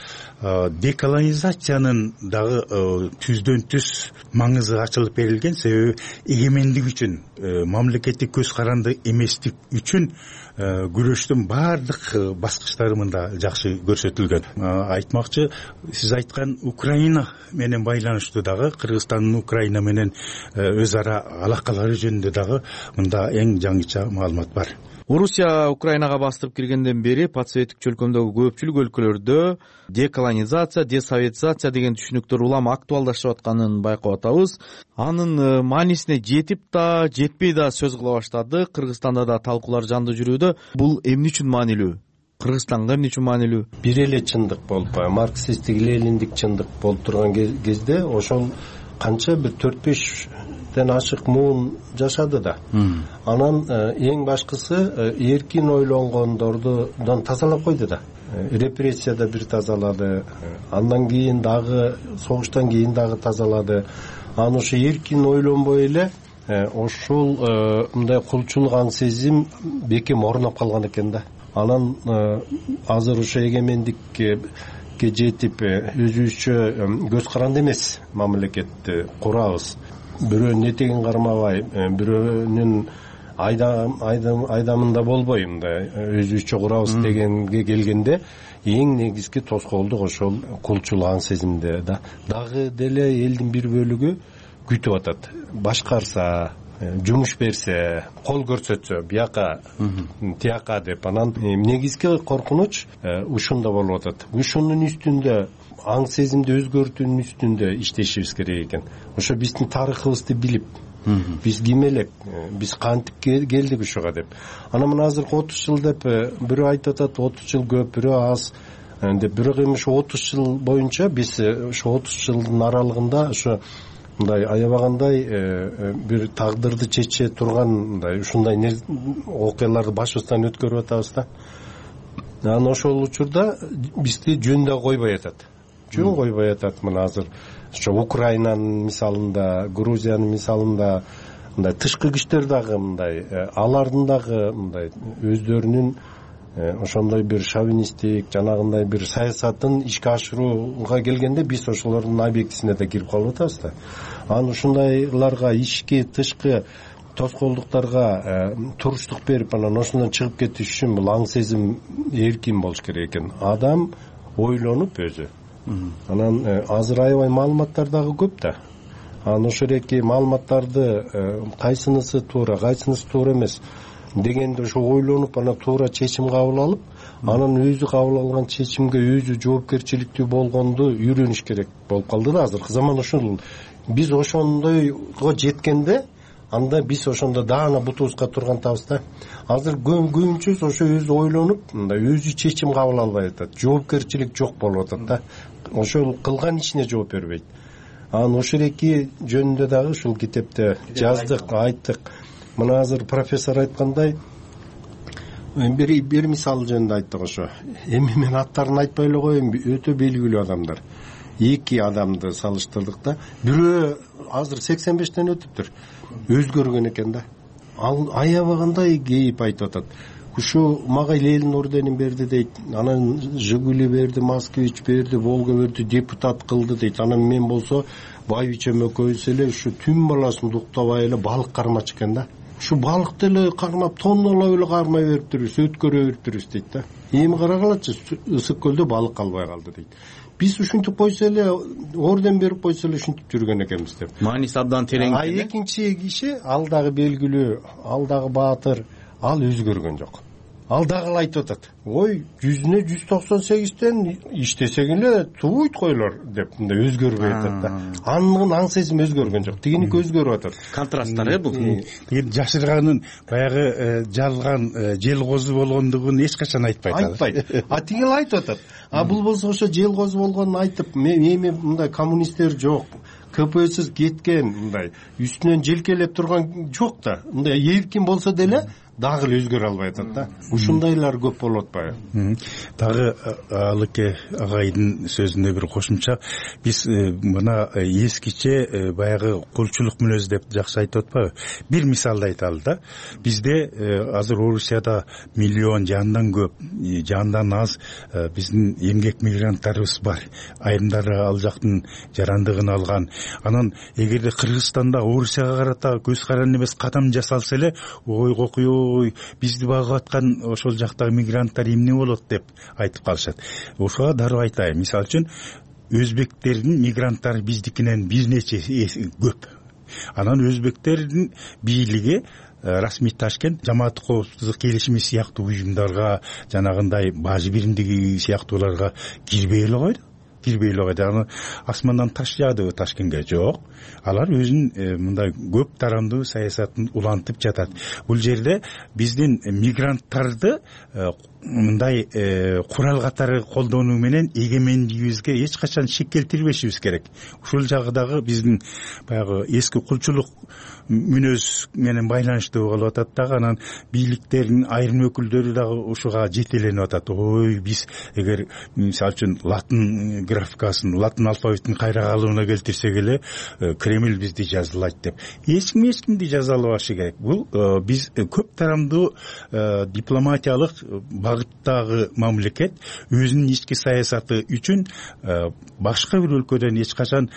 деколонизациянын дагы түздөн түз маңызы ачылып берилген. Себеби эгемендик үчүн, мамлекеттик көз каранды эместик үчүн күрөштүн баардык баскычтары мында жакшы көрсөтүлгөн. Айтмакчы, сиз айткан Украина менен байланыштуу дагы, Кыргызстандын Украина менен өз ара алакалары жөнүндө дагы мында эң жаңыча маалымат бар. Орусия Украинага бастырып киргенден бери подсоветтик чөлкөмдөгү көпчүлүк өлкөлөрдө деколонизация, десоветизация деген түшүнүктөр улам актуалдашып атканын байкап атабыз. Анын маанисине жетип да, жетпей да сөз кыла баштады. Кыргызстанда да талкуулар жандуу жүрүүдө. Бул эмне үчүн маанилүү? Кыргызстанга эмне үчүн маанилүү? Бир эле чындык болуп, марксисттик, лениндик чындык болуп турган кезде ошол канча бир төрт беш ашык муун жашады да. Анан эң башкысы эркин ойлонгондордон тазалап койду да. Репрессияда бир тазалады, андан кийин дагы согуштан кийин дагы тазалады. Анан ошо эркин ойлонбой эле ошол мындай кулчулук аң сезим бекем орноп калган экен да. Анан азыр ошо эгемендикке жетип өзүбүзчө көз каранды эмес мамлекетти курабыз. Бирөөнүн этегин кармабай, бирөөнүн айдамында болбой, мындай өзүбүзчө курабыз дегенге келгенде эң негизги тоскоолдук ошол кулчулук аң сезимде да. Дагы деле элдин бир бөлүгү күтүп атат. Башкарса, жумуш берсе, кол көрсөтсө, бияка, тияка деп. Анан негизги коркунуч ушунда болуп атат. Ушунун үстүндө, аң сезимди өзгөртүүнүн үстүндө иштешибиз керек экен. Ошо биздин тарыхыбызды билип, биз ким элек, биз кантип келдик ушуга деп. Анан мына азыркы отуз жыл деп бирөө айтып атат, отуз жыл көп, бирөө аз деп. Бирок эми ошо отуз жыл боюнча биз ошо отуз жылдын аралыгында ошо мындай аябагандай бир тагдырды чече турган мындай ушундай окуяларды башыбыздан өткөрүп атабыз да. Анан ошол учурда бизди жөн да койбой атат. Жөн койбой атат. Мына азыр ошо Украинанын мисалында, Грузиянын мисалында мындай тышкы күчтөр дагы мындай алардын дагы мындай өздөрүнүн ошондой бир шовинисттик жанагындай бир саясатын ишке ашырууга келгенде биз ошолордун объектисине да кирип калып атабыз да. Анан ушундайларга ички тышкы тоскоолдуктарга туруштук берип анан ошондон чыгып кетиш үчүн бул аң сезим эркин болуш керек экен. Адам ойлонуп өзү. Анан азыр аябай маалыматтар дагы көп да. Анан ошол эки маалыматтарды кайсынысы туура, кайсынысы туура эмес дегенде ошо ойлонуп анан туура чечим кабыл алып, анан өзү кабыл алган чечимге өзү жоопкерчиликтүү болгонду үйрөнүш керек болуп калды да азыркы заман. Ошол биз ошондойго жеткенде анда биз ошондо даана бутубузга тургантабыз да. Азыр көбүнчөсү ошо өзү ойлонуп, мындай өзү чечим кабыл албай атат. Жоопкерчилик жок болуп атат да. Ошол кылган ишине жооп бербейт. Анан ошол эки жөнүндө дагы ушул китепте жаздык, айттык. Мына азыр профессор айткандай бир бир мисал жөнүндө айттык ошо. Эми мен аттарын айтпай эле коеюн, өтө белгилүү адамдар. Эки адамды салыштырдык да. Бирөө азыр сексен бештен өтүптүр. Өзгөргөн экен да. Ал аябагандай кейип айтып атат. Ушу мага Ленин орденин берди дейт. Анан Жигули берди, Москвич берди, Волга берди, депутат кылды дейт. Анан мен болсо байбичем экөөбүз эле ушу түн баласын уктабай эле балык кармачы экен да. Ушу балыкты эле кармап, тоннолоп эле кармай бериптирбиз, өткөрө бериптирбиз дейт да. Эми карагалачы, ысык көлдө балык калбай калды дейт. Биз ушинтип койсо эле, орден берип койсо эле ушинтип жүргөн экенбиз деп. Мааниси абдан терең. А экинчи киши ал дагы белгилүү, ал дагы баатыр, ал өзгөргөн жок. Ал дагы айтып атат. Ой, жүзүнө жүз токсон сегизден иштесең эле туйт койлор деп мындай өзгөрбөй атат да. Анын аң сезим өзгөргөн жок. Тигиники өзгөрүп атат. Контрасттар э бул. Тиги жашырганын баягы жалган жел козу болгондугун эч качан айтпайт. Айтпайт. А тиги айтып атат. А бул болсо ошо жел козу болгонун айтып, эми мындай коммунисттер жок. КПСС кеткен мындай үстүнөн желкелеп турган жок да. Мындай эркин болсо деле дагы эле өзгөрө албай атат да. Ушундайлар көп болуп атпайбы? Дагы Алыке агайдын сөзүнө бир кошумча, биз мына эскиче баягы кулчулук мүнөз деп жакшы айтып атпайбы? Бир мисалды айталы да. Бизде азыр Орусияда миллион жандан көп, жандан аз биздин эмгек мигранттарыбыз бар. Айрымдары ал жактын жарандыгын алган. Анан эгерде Кыргызстанда Орусияга карата көз каранды эмес кадам жасалса эле, ой кокуй бизди багып аткан ошол жактагы мигранттар эмне болот деп айтып калышат. Ошого дароо айтайын. Мисалы үчүн өзбектердин мигранттары биздикинен бир нече көп. Анан өзбектердин бийлиги расмий Ташкент жамааттык коопсуздук келишими сыяктуу уюмдарга, жанагындай бажы биримдиги сыяктууларга кирбей эле койду. Кирбей эле койду. Аны асмандан таш жаадыбы Ташкентке? Жок. Алар өзүнүн мындай көп тарамдуу саясатын улантып жатат. Бул жерде биздин мигранттарды мындай курал катары колдонуу менен эгемендигибизге эч качан шек келтирбешибиз керек. Ушул жагы дагы биздин баягы эски кулчулук мүнөз менен байланыштуу болуп атат дагы. Анан бийликтердин айрым өкүлдөрү дагы ушуга жетеленип атат. Ой, биз эгер мисалы үчүн латын графикасын, латын алфавитин кайра калыбына келтирсек эле Кремль бизди жазалайт деп. Эч ким эч кимди жазалабашы керек. Бул биз көп тарамдуу дипломатиялык багыттагы мамлекет өзүнүн ички саясаты үчүн башка бир өлкөдөн эч качан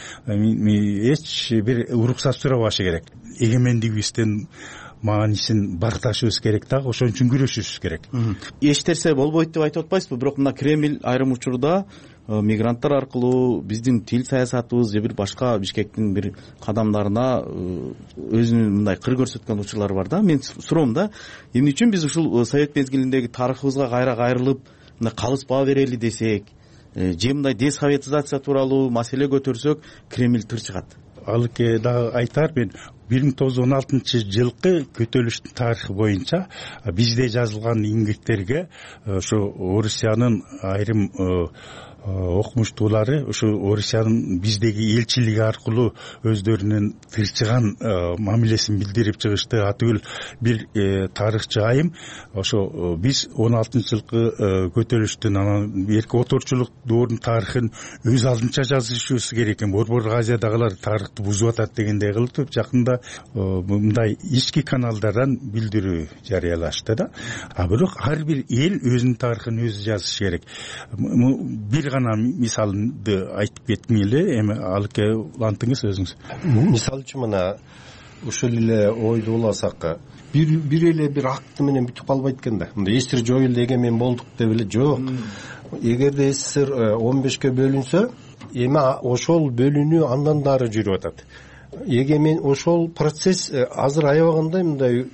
эч бир уруксат сурабашы керек. Эгемендигибиздин маанисин барташыбыз керек дагы, ошон үчүн күрөшүшүбүз керек. Эч нерсе болбойт деп айтып атпайсызбы? Бирок мына Кремль айрым учурда мигранттар аркылуу биздин тил саясатыбыз же бир башка Бишкектин бир кадамдарына өзүнүн мындай кыр көрсөткөн учурлары бар да. Мен суроом да, эмне үчүн биз ушул совет мезгилиндеги тарыхыбызга кайра кайрылып мындай калыспа берели десек, же мындай десоветизация тууралуу маселе көтөрсөк, Кремль тыр чыгат. Алыке дагы айтар, мен бир миң тогуз жүз он алтынчы жылкы көтөрүлүштүн тарыхы боюнча бизде жазылган эмгектерге ошо Орусиянын айрым окумуштуулары ушу Орусиянын биздеги элчилиги аркылуу өздөрүнүн тырчыган мамилесин билдирип чыгышты. Атүгүл бир тарыхчы айым ошо биз он алтынчы жылкы көтөрүлүштүн анан эрки оторчулук доорунун тарыхын өз алдынча жазышыбыз керек экен. Борбордук Азиядагылар тарыхты бузуп атат дегендей кылып жакында мындай ички каналдардан билдирүү жарыялашты да. А бирок ар бир эл өзүнүн тарыхын өзү жазыш керек. Бир гана мисалды айтып кетким эле, эми алыке улантыңыз өзүңүз. Мисалы үчүн мына ушул эле ойду уласак, бир бир эле бир акты менен бүтүп калбайт экен да. Мындай эсир жоюлду, эгемен болдук деп эле жок. Эгерде СССР он бешке бөлүнсө, эми ошол бөлүнүү андан дары жүрүп атат. Эгемен ошол процесс азыр аябагандай мындай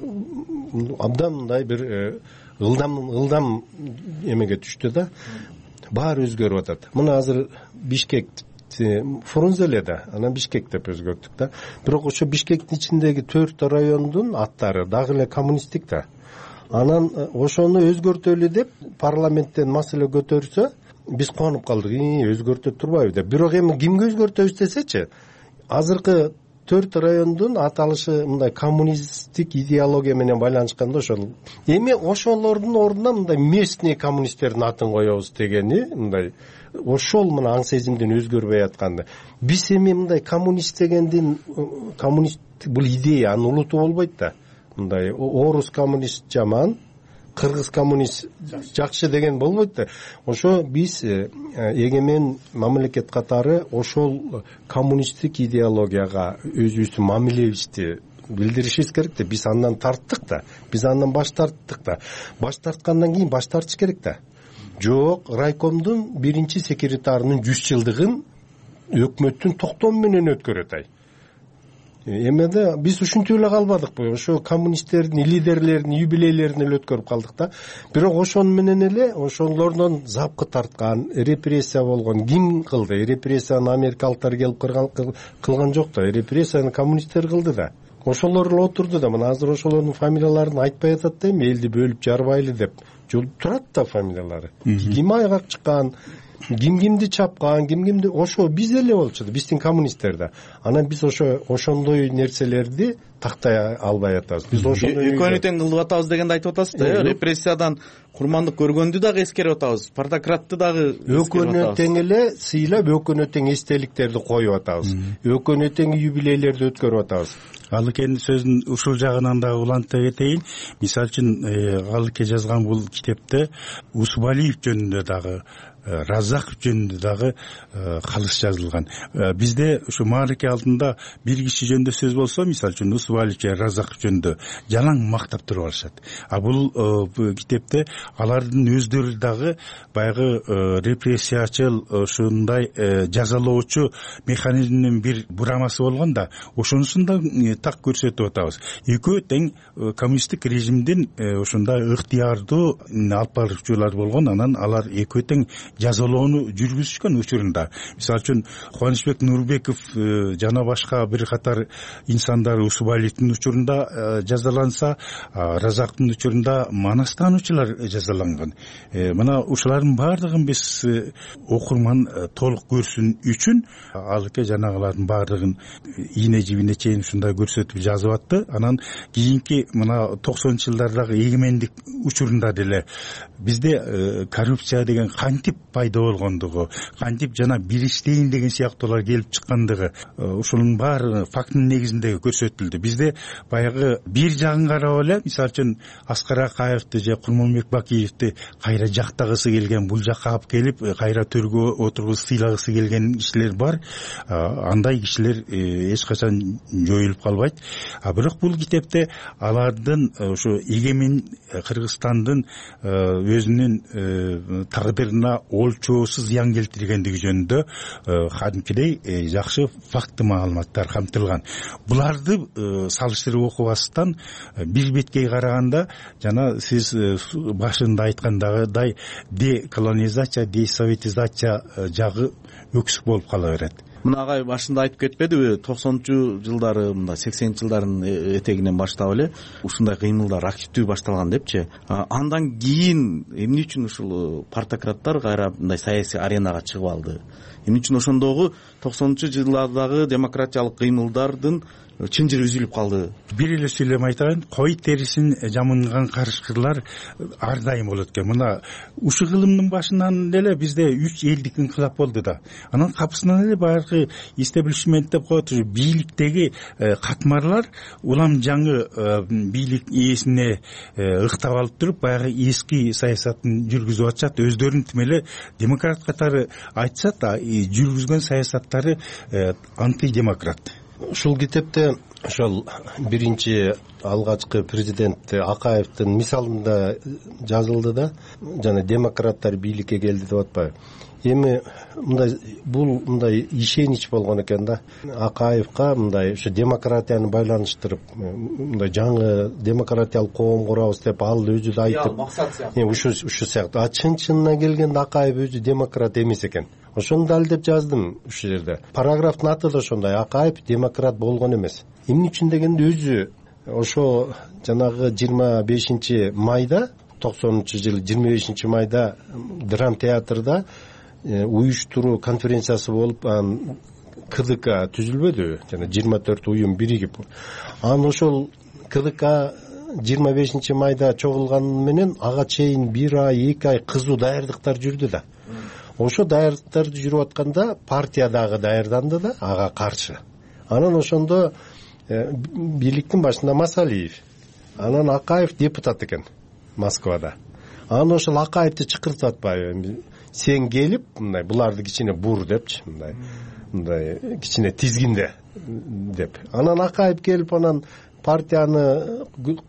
абдан мындай бир ылдам ылдам эмеге түштү да. Баары өзгөрүп атат. Мына азыр Бишкек Фрунзе эле да, анан Бишкек деп өзгөрттүк да. Бирок ошо Бишкектин ичиндеги төрт райондун аттары дагы эле коммунисттик да. Анан ошону өзгөртөлү деп парламенттен маселе көтөрсө, биз кубанып калдык. Өзгөртө турбайбы деп. Бирок эми кимге өзгөртөбүз десечи, азыркы төрт райондун аталышы мындай коммунисттик идеология менен байланышканда ошол. Эми ошолордун ордуна мындай местный коммунисттердин атын коебуз дегени мындай ошол мына аң сезимдин өзгөрбөй атканды. Биз эми мындай коммунист дегендин коммунист бул идея, анын улуту болбойт да. Мындай орус коммунист жаман, кыргыз коммунист жакшы деген болбойт да. Ошо биз эгемен мамлекет катары ошол коммунисттик идеологияга өзүбүздүн мамилебизди билдиришибиз керек да. Биз андан тарттык да. Биз андан баш тарттык да. Баш тарткандан кийин баш тартыш керек да. Жок, райкомдун биринчи секретарынын жүз жылдыгын өкмөттүн токтому менен өткөрөт ай. Эми да биз ушинтип эле калбадыкпы? Ошо коммунисттердин лидерлеринин юбилейлерин эле өткөрүп калдык да. Бирок ошону менен эле ошолордон запкы тарткан, репрессия болгон ким кылды? Репрессияны америкалыктар келип кылган жок да. Репрессияны коммунисттер кылды да. Ошолор эле отурду да. Мына азыр ошолордун фамилияларын айтпай атат да эми, элди бөлүп жарбайлы деп. Жол турат да фамилиялары. Ким айгак чыккан, ким кимди чапкан, ким кимди ошо биз эле болчу да, биздин коммунисттер да. Анан биз ошо ошондой нерселерди тактай албай атабыз. Биз ошондой экөөнү тең кылып атабыз дегенди айтып атасыз да. Репрессиядан курмандык көргөндү дагы эскерип атабыз. Спартакратты дагы экөөнү тең эле сыйлап, экөөнү тең эстеликтерди коюп атабыз. Экөөнү тең юбилейлерди өткөрүп атабыз. Алыкенин сөзүн ушул жагынан дагы уланта кетейин. Мисалы үчүн Алыке жазган бул китепте Усубалиев жөнүндө дагы, Разаков жөнүндө дагы калыс жазылган. Бизде ушу маареке алдында бир киши жөнүндө сөз болсо, мисалы үчүн Усубалиев же Разаков жөнүндө жалаң мактап туруп алышат. А бул китепте алардын өздөрү дагы баягы репрессиячыл, ушундай жазалоочу механизмдин бир бурамасы болгон да, ошонусун да так көрсөтүп атабыз. Экөө тең коммунисттик режимдин ушундай ыктыярдуу алып баруучулар болгон, анан алар экөө тең жазалоону жүргүзүшкөн учурунда. Мисалы үчүн Кубанычбек Нурбеков жана башка бир катар инсандар Усубалиевдин учурунда жазаланса, Разактын учурунда манастануучулар жазаланган. Мына ушулардын баардыгын биз окурман толук көрсүн үчүн Алыке жанагылардын баардыгын ийне жибине чейин ушундай көрсөтүп жазып атты. Анан кийинки мына токсонунчу жылдардагы эгемендик учурунда деле бизде коррупция деген кантип пайда болгондугу, кантип жана бириштейин деген сыяктуулар келип чыккандыгы, ушунун баары фактынын негизинде көрсөтүлдү. Бизде баягы бир жагын карап эле, мисалы үчүн Аскар Акаевди же Курманбек Бакиевди кайра жактагысы келген, бул жакка алып келип кайра төргө отургузуп сыйлагысы келген кишилер бар. Андай кишилер эч качан жоюлуп калбайт. А бирок бул китепте алардын ошо эгемен Кыргызстандын өзүнүн тагдырына олчоосуз зыян келтиргендиги жөнүндө кадимкидей жакшы факты маалыматтар камтылган. Буларды салыштырып окубастан бир беткей караганда, жана сиз башында айткандагыдай деколонизация, десоветизация жагы өксүк болуп кала берет. мына агай башында айтып кетпедиби, токсонунчу жылдары мындай сексенинчи жылдардын этегинен баштап эле ушундай кыймылдар активдүү башталган депчи. Андан кийин эмне үчүн ушул партократтар кайра мындай саясий аренага чыгып алды? Эмне үчүн ошондогу токсонунчу жылдардагы демократиялык кыймылдардын чынжыры үзүлүп калды? Бир эле сүйлөм айтайын, кой терисин жамынган карышкырлар ар дайым болот экен. Мына ушул кылымдын башынан эле бизде үч элдик инкылап болду да. Анан капысынан эле баягы истеблишмент деп коет, ушу бийликтеги катмарлар улам жаңы бийлик ээсине ыктап алып туруп, баягы эски саясатын жүргүзүп атышат. Өздөрүн тим эле демократ катары айтышат, жүргүзгөн саясаттары антидемократ. Ушул китепте ошол биринчи алгачкы президент Акаевдин мисалында жазылды да, жана демократтар бийликке келди деп атпайбы. Эми мындай бул мындай ишенич болгон экен да. Акаевга мындай ушу демократияны байланыштырып, мындай жаңы демократиялык коом курабыз деп ал өзү да айтып, ушу ушу сыяктуу. А чын-чынына келгенде Акаев өзү демократ эмес экен. Ошону далилдеп жаздым ушул жерде. Параграфтын аты да ошондой: Акаев демократ болгон эмес. Эмне үчүн дегенде өзү ошо жанагы жыйырма бешинчи майда, токсонунчу жылы жыйырма бешинчи майда драм театрда уюштуруу конференциясы болуп, КДК түзүлбөдү, жана жыйырма төрт уюм биригип. Анан ошол КДК жыйырма бешинчи майда чогулганы менен ага чейин бир ай, эки ай кызуу даярдыктар жүрдү да. Ошо даярдыктарды жүрүп атканда партия дагы даярданды да ага каршы. Анан ошондо бийликтин башында Масалиев, анан Акаев депутат экен Москвада. Анан ошол Акаевди чакыртып атпайбы, сен келип мындай буларды кичине бур депчи, мындай мындай кичине тизгинде деп. Анан Акаев келип анан партияны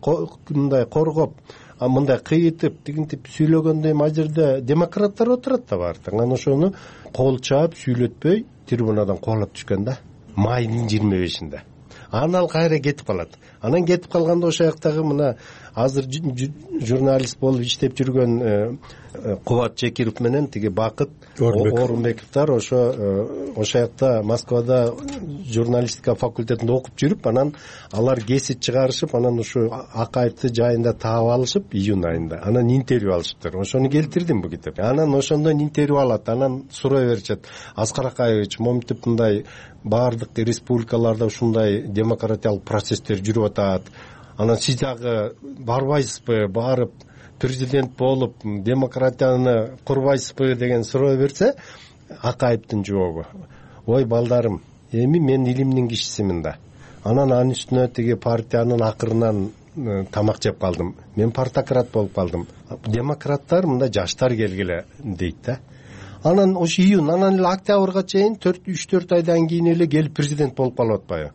мындай коргоп, мындай кыйытып, тигинтип сүйлөгөндө эми ал жерде демократтар отурат да бар. Анан ошону кол чаап сүйлөтпөй трибунадан кубалап түшкөн да, майдын жыйырма бешинде. Анан ал кайра кетип калат. Анан кетип калганда ошол жактагы мына азыр журналист болуп иштеп жүргөн Кубат Чекиров менен тиги Бакыт Орунбековдор ошо ошол жакта Москвада журналистика факультетинде окуп жүрүп, анан алар кесип чыгарышып, анан ушу Акаевди жайында таап алышып июнь айында. Анан интервью алышыптыр. Ошону келтирдим бу китепке. Анан ошондон интервью алат, анан сурай беришет: Аскар Акаевич, моминтип мындай баардык республикаларда ушундай демократиялык процесстер жүрүп атат. Анан сиз дагы барбайсызбы, барып президент болуп демократияны курбайсызбы деген суроо берсе, Акаевдин жообу: ой балдарым, эми мен илимдин кишисимин да. Анан анын үстүнө тиги партиянын акырынан тамак жеп калдым. Мен партократ болуп калдым. Демократтар мындай жаштар келгиле дейт да. Анан ошо июнь, анан эле октябрга чейин үч төрт айдан кийин эле келип президент болуп калып атпайбы.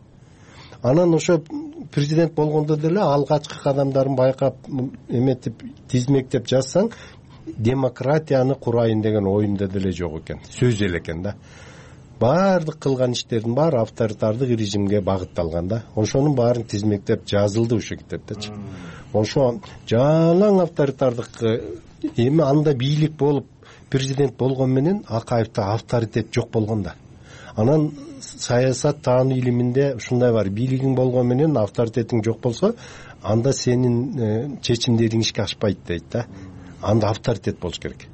Анан ошо президент болгондо деле алгачкы кадамдарын байкап эметип тизмектеп жазсаң, демократияны курайын деген оюнда деле жок экен, сөз эле экен да. Баардык кылган иштердин баары авторитардык режимге багытталган да. Ошонун баарын тизмектеп жазылды ушул китептечи. Ошо жалаң авторитардык, эми анда бийлик болуп президент болгон менен Акаевда авторитет жок болгон да. Анан саясат таануу илиминде ушундай бар: бийлигиң болгон менен авторитетиң жок болсо, анда сенин чечимдериң ишке ашпайт дейт да. Анда авторитет болуш керек.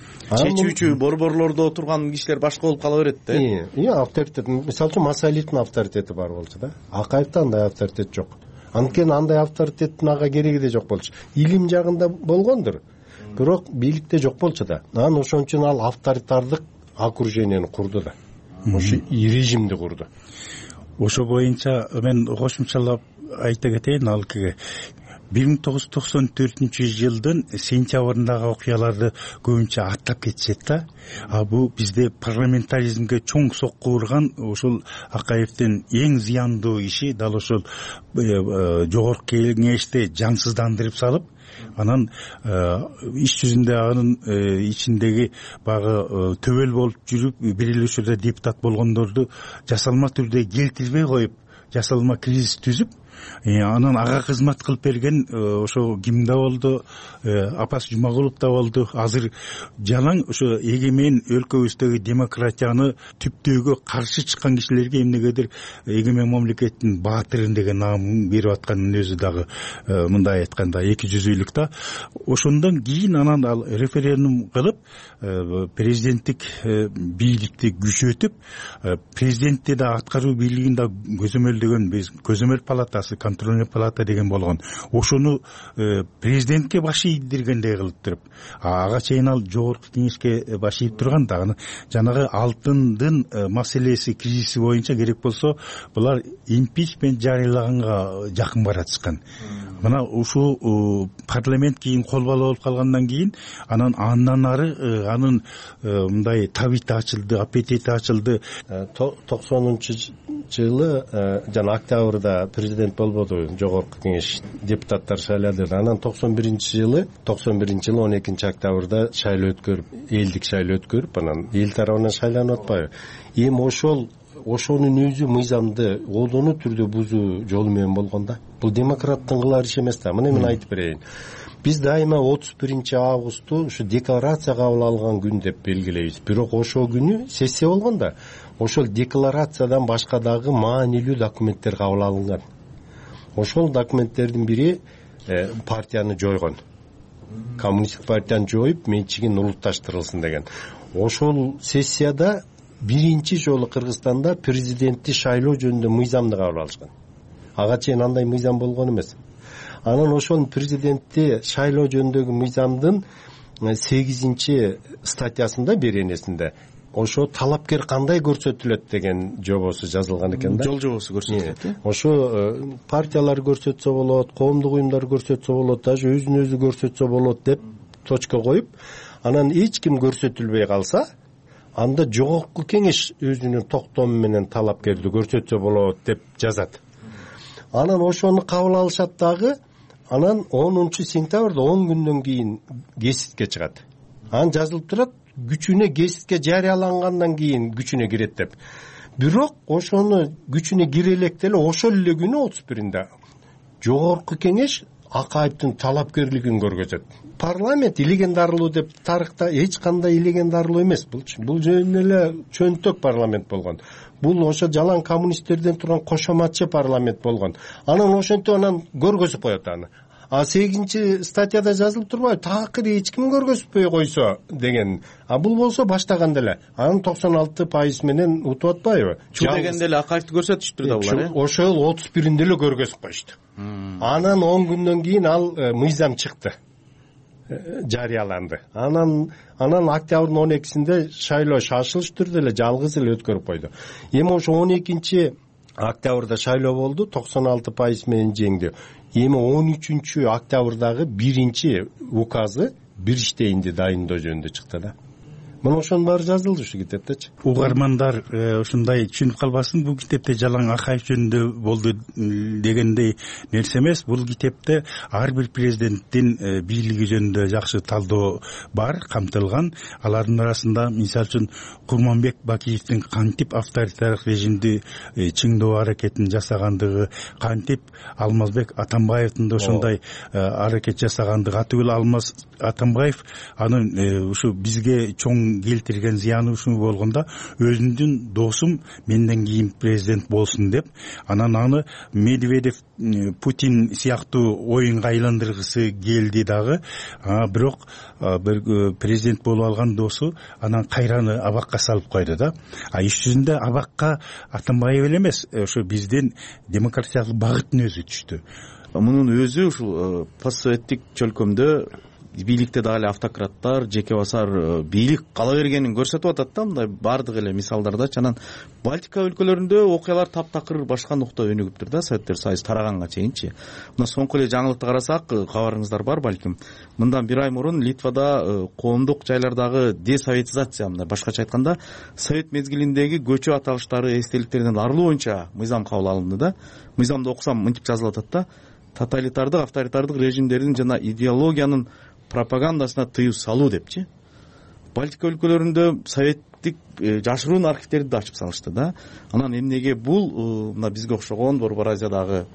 Чечүүчү борборлордо отурган кишилер башка болуп кала берет да. Ии, авторитет. Мисалы үчүн Масалиевдин авторитети бар болчу да. Акаевда андай авторитет жок. Анткени андай авторитеттин ага кереги да жок болчу. Илим жагында болгондур, бирок бийликте жок болчу да. Анан ошон үчүн ал авторитардык окружениени курду да. Ошо режимди курду. Ошо боюнча мен кошумчалап айта кетейин, ал бир миң тогуз жүз токсон төртүнчү жылдын сентябрындагы окуяларды көбүнчө аттап кетишет да. А бул бизде парламентаризмге чоң сокку урган ошол Акаевдин эң зыяндуу иши дал ошол жогорку кеңеште жансыздандырып салып, анан иш жүзүндө анын ичиндеги багы төбөл болуп жүрүп, бир эле учурда депутат болгондорду жасалма түрдө келтирбей коюп, жасалма кризис түзүп, анан ага кызмат кылып берген ошо ким да болду, Апас Жумагулов да болду. Азыр жалаң ошо эгемен өлкөбүздөгү демократияны түптөөгө каршы чыккан кишилерге эмнегедир эгемен мамлекеттин баатыры деген наамын берип атканын өзү дагы мындай айтканда эки жүзүйлүк да. Ошондон кийин анан ал референдум кылып президенттик бийликти күчөтүп, президентти да аткаруу бийлигин да көзөмөлдөгөн биз көзөмөл палатасы, контрольный палата деген болгон. Ошону президентке баш ийдиргендей кылып туруп, ага чейин ал жогорку кеңешке баш ийип турган да. Жанагы алтындын маселеси, кризиси боюнча керек болсо булар импичмент жарыялаганга жакын баратышкан. Мына ушул парламент кийин кол бала болуп калгандан кийин анан андан ары анын мындай табити ачылды, аппетити ачылды. токсонунчу жылы жана октябрда президент болбоду, жогорку кеңеш депутаттар шайлады. Анан токсон биринчи жылы токсон биринчи жылы он экинчи октябрда шайлоо өткөрүп, элдик шайлоо өткөрүп, анан эл тарабынан шайланып атпайбы. Эми ошол ошонун өзү мыйзамды олдону түрдө бузуу жолу менен болгон да. Бул демократтын кылар иши эмес да. Мына мен айтып берейин. Биз дайыма отуз биринчи августу ушу декларация кабыл алган күн деп белгилейбиз. Бирок ошол күнү сессия болгон да. Ошол декларациядан башка дагы маанилүү документтер кабыл алынган. Ошол документтердин бири партияны жойгон. Коммунисттик партияны жоюп, менчигин улутташтырылсын деген. Ошол сессияда биринчи жолу Кыргызстанда президентти шайлоо жөнүндө мыйзамды кабыл алышкан. Ага чейин андай мыйзам болгон эмес. Анан ошол президентти шайлоо жөнүндөгү мыйзамдын сегизинчи статьясында, беренесинде ошо талапкер кандай көрсөтүлөт деген жобосу жазылган экен да. Жол жобосу көрсөтүлөт. Ошо партиялар көрсөтсө болот, коомдук уюмдар көрсөтсө болот, даже өзүн өзү көрсөтсө болот деп точка коюп, анан эч ким көрсөтүлбөй калса, анда жогорку кеңеш өзүнүн токтому менен талапкерди көрсөтсө болот деп жазат. Анан ошону кабыл алышат дагы. Анан онунчу сентябрда он күндөн кийин гезитке чыгат. Анан жазылып турат, күчүнө гезитке жарыялангандан кийин күчүнө кирет деп. Бирок ошону күчүнө кире электе эле ошол эле күнү отуз биринде жогорку кеңеш Акаевдин талапкерлигин көргөзөт. Парламент илеген дарылуу деп тарыхта эч кандай илеген дарылуу эмес булчу. Бул жөн эле чөнтөк парламент болгон. Бул ошо жалаң коммунисттерден турган кошоматчы парламент болгон. Анан ошентип анан көргөзүп коет аны. А сегизинчи статьяда жазылып турбайбы? Такыр эч ким көргөзбөй койсо деген. А бул болсо баштаганда эле анын токсон алты пайыз менен утуп атпайбы? Чуу дегенде эле Акаевди көрсөтүштүр да булар. Ошол отуз биринде эле көргөзүп коюшту. Анан он күндөн кийин ал мыйзам чыкты. Жарыяланды. Анан анан октябрдын он экисинде шайлоо шашылыш түрдө эле жалгыз эле өткөрүп койду. Эми ошо он экинчи октябрда шайлоо болду, токсон алты пайыз менен жеңди. Эми он үчүнчү октябрдагы биринчи указы бир иштейинди дайындоо жөнүндө чыкты да. Мына ошонун баары жазылды ушу китептечи. Угармандар ушундай түшүнүп калбасын, бул китепте жалаң Акаев жөнүндө болду дегендей нерсе эмес. Бул китепте ар бир президенттин бийлиги жөнүндө жакшы талдоо бар, камтылган. Алардын арасында мисалы үчүн Курманбек Бакиевдин кантип авторитарлык режимди чыңдоо аракетин жасагандыгы, кантип Алмазбек Атамбаевдин да ошондой аракет жасагандыгы, атыбыл Алмаз Атамбаев анын ушу бизге чоң келтирген зыяны ушул болгондо өзүнүн досум менден кийин президент болсун деп, анан аны Медведев, Путин сыяктуу оюнга айландыргысы келди дагы. Бирок бир президент болуп алган досу анан кайраны абакка салып койду да. А иш жүзүндө абакка Атамбаев эле эмес, ошо биздин демократиялык багыттын өзү түштү. Мунун өзү ушул постсоветтик чөлкөмдө бийликте дагы эле автократтар, жеке басар бийлик кала бергенин көрсөтүп атат да, мындай бардык эле мисалдардачы. Анан Балтика өлкөлөрүндө окуялар таптакыр башка нукта өнүгүптүр да, Советтер Союзу тараганга чейинчи. Мына соңку эле жаңылыкты карасак, кабарыңыздар бар балким. Мындан бир ай мурун Литвада коомдук жайлардагы десоветизация, мындай башкача айтканда, совет мезгилиндеги көчө аталыштары, эстеликтерден арылуу боюнча мыйзам кабыл алынды да. Мыйзамды окусам мынтип жазылып атат да: тоталитардык, авторитардык режимдердин жана идеологиянын пропагандасына тыюу салуу депчи. Балтика өлкөлөрүндө советтик жашыруун архивтерди да ачып салышты да. Анан эмнеге бул мына бизге окшогон Борбор Азиядагы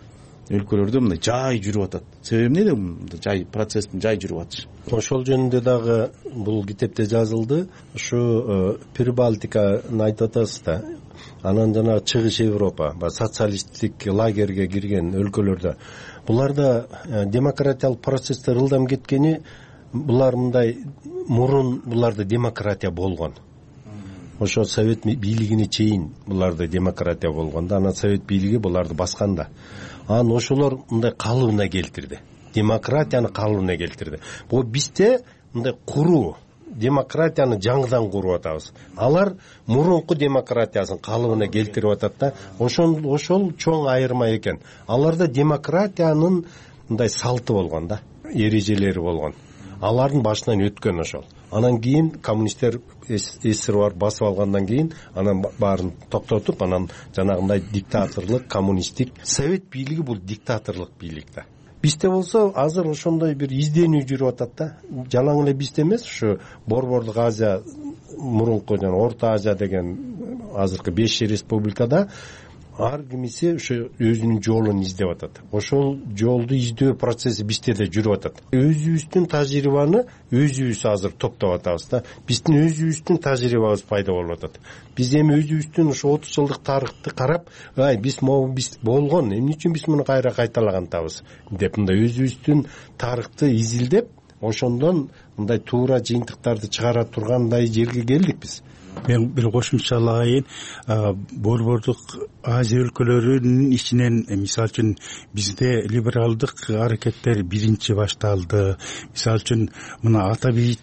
өлкөлөрдө мындай жай жүрүп атат. Себеби эмнеде мындай жай процесстин жай жүрүп атышы? Ошол жөнүндө дагы бул китепте жазылды. Ушу Прибалтиканы айтып атасыз да. Анан жана чыгыш Европа, социалисттик лагерге кирген өлкөлөрдө буларда демократиялык процесстер ылдам кеткени, булар мындай мурун буларда демократия болгон. Ошо совет бийлигине чейин буларда демократия болгондо, анан совет бийлиги буларды басканда, анан ошолор мындай калыбына келтирди. Демократияны калыбына келтирди. Бул бизде мындай куруу, демократияны жаңыдан куруп атабыз. Алар мурунку демократиясын калыбына келтирип атат да, ошол ошол чоң айырма экен. Аларда демократиянын мындай салты болгон да, эрежелери болгон. Алардын башынан өткөн ошол. Анан кийин коммунисттер СССР басып алгандан кийин анан баарын токтотуп, анан жанагындай диктаторлук, коммунисттик, совет бийлиги бул диктаторлук бийлик да. Бизде болсо азыр ошондой бир изденүү жүрүп атат да. Жалаң эле бизде эмес, ушу Борбордук Азия, мурунку жана Орто Азия деген азыркы беш республикада ар кимиси ошо өзүнүн жолун издеп атат. Ошол жолду издөө процесси бизде да жүрүп атат. Өзүбүздүн тажрыйбаны өзүбүз азыр топтоп атабыз да. Биздин өзүбүздүн тажрыйбабыз пайда болуп атат. Биз эми өзүбүздүн ошо отуз жылдык тарыхты карап, ай биз могу биз болгон, эмне үчүн биз муну кайра кайталагантабыз деп мындай өзүбүздүн тарыхты изилдеп, ошондон мындай туура жыйынтыктарды чыгара тургандай жерге келдик биз. Мен бир кошумчалайын, Борбордук Азия өлкөлөрүнүн ичинен мисалы үчүн бизде либералдык аракеттер биринчи башталды. Мисалы үчүн мына ата бейит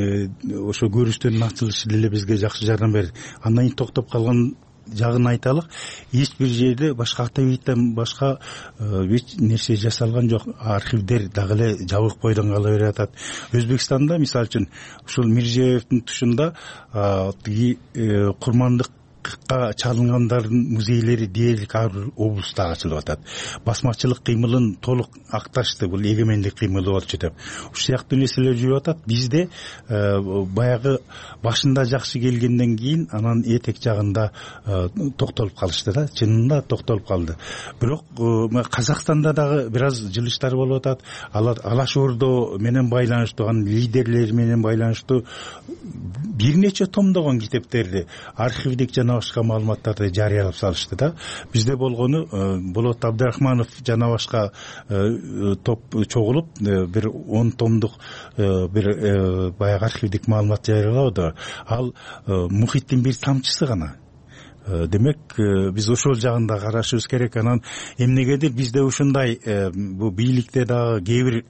ошо көрүштөрдүн ачылышы деле бизге жакшы жардам берди. Андан кийин токтоп калган жагын айталык, эч бир жерде башка ата бейиттен башка эч нерсе жасалган жок. Архивдер дагы эле жабык бойдон кала берип атат. Өзбекстанда мисалы үчүн ушул Миржиевдин тушунда тиги курмандык чалынгандардын музейлери дээрлик ар бир облуста ачылып атат. Басмачылык кыймылын толук акташты, бул эгемендик кыймылы болчу деп. Ушул сыяктуу нерселер жүрүп атат. Бизде баягы башында жакшы келгенден кийин анан этек жагында токтолуп калышты да, чынында токтолуп калды. Бирок Казакстанда дагы бир аз жылыштар болуп атат. Алар Алаш Ордо менен байланыштуу, анын лидерлери менен байланыштуу бир нече томдогон китептерди, архивдик жана башка маалыматтарды жарыялап салышты да. Бизде болгону Болот Абдрахманов жана башка топ чогулуп бир он томдук бир баягы архивдик маалымат жарыялады. Ал мухиттин бир тамчысы гана. Демек биз ошол жагында карашыбыз керек. Анан эмнегедир бизде ушундай бу бийликте дагы кээ бир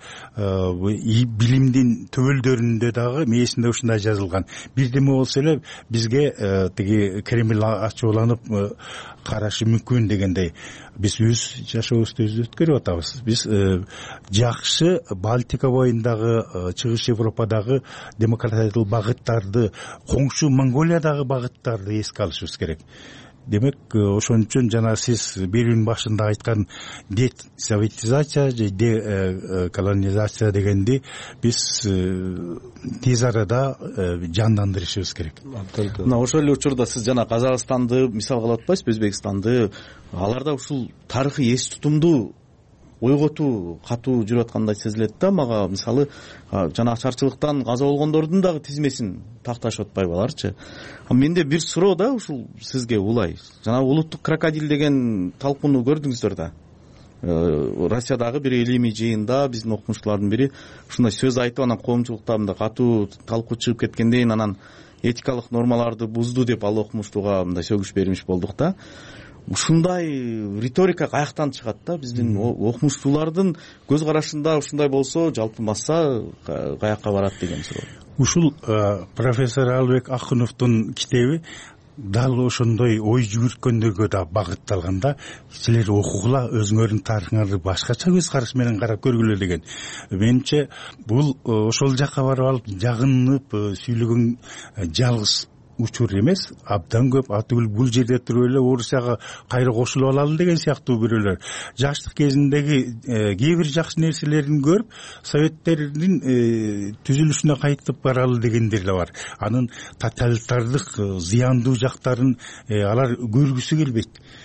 билимдин төбөлдөрүндө дагы мээсинде ушундай жазылган. Бирдеме болсо эле бизге тиги Кремль ачууланып карашы мүмкүн дегендей. Биз өз жашообузду өзү өткөрүп атабыз. Биз жакшы Балтика боюндагы, чыгыш Европадагы демократиялык багыттарды, коңшу Монголиядагы багыттарды эске алышыбыз керек. Демек, ошон үчүн жана сиз берүүнүн башында айткан десоветизация же деколонизация дегенди биз тез арада жандандырышыбыз керек. Мына ошол эле учурда сиз жана Казакстанды мисал кылып атпайсызбы, Өзбекстанды? Аларда ушул тарыхый эс тутумду ойготуу катуу жүрүп аткандай сезилет да. Мага мисалы жана ачарчылыктан каза болгондордун дагы тизмесин такташып атпайбы аларчы? Менде бир суроо да ушул сизге улай. Жана улуттук крокодил деген талкууну көрдүңүздөр да. Россиядагы бир илимий жыйында биздин окумуштуулардын бири ушундай сөз айтып, анан коомчулукта мындай катуу талкуу чыгып кеткенден анан этикалык нормаларды бузду деп ал окумуштууга мындай сөгүш бермиш болдук да. Ушундай риторика каяктан чыгат да? Биздин окумуштуулардын көз карашында ушундай болсо, жалпы масса каякка барат деген суроо. Ушул профессор Албек Акуновдун китеби дал ошондой ой жүгүрткөндөргө да багытталган да. Силер окугула, өзүңөрдүн тарыхыңарды башкача көз караш менен карап көргүлө деген. Менимче бул ошол жакка барып алып жагынып сүйлөгөн жалгыз учур эмес, абдан көп. Атүгүл бул жерде туруп эле Орусияга кайра кошулуп алалы деген сыяктуу бирөөлөр. Жаштык кезиндеги кээ бир жакшы нерселерин көрүп, советтердин түзүлүшүнө кайтып баралы дегендер да бар. Анын тоталитардык зыяндуу жактарын алар көргүсү келбейт.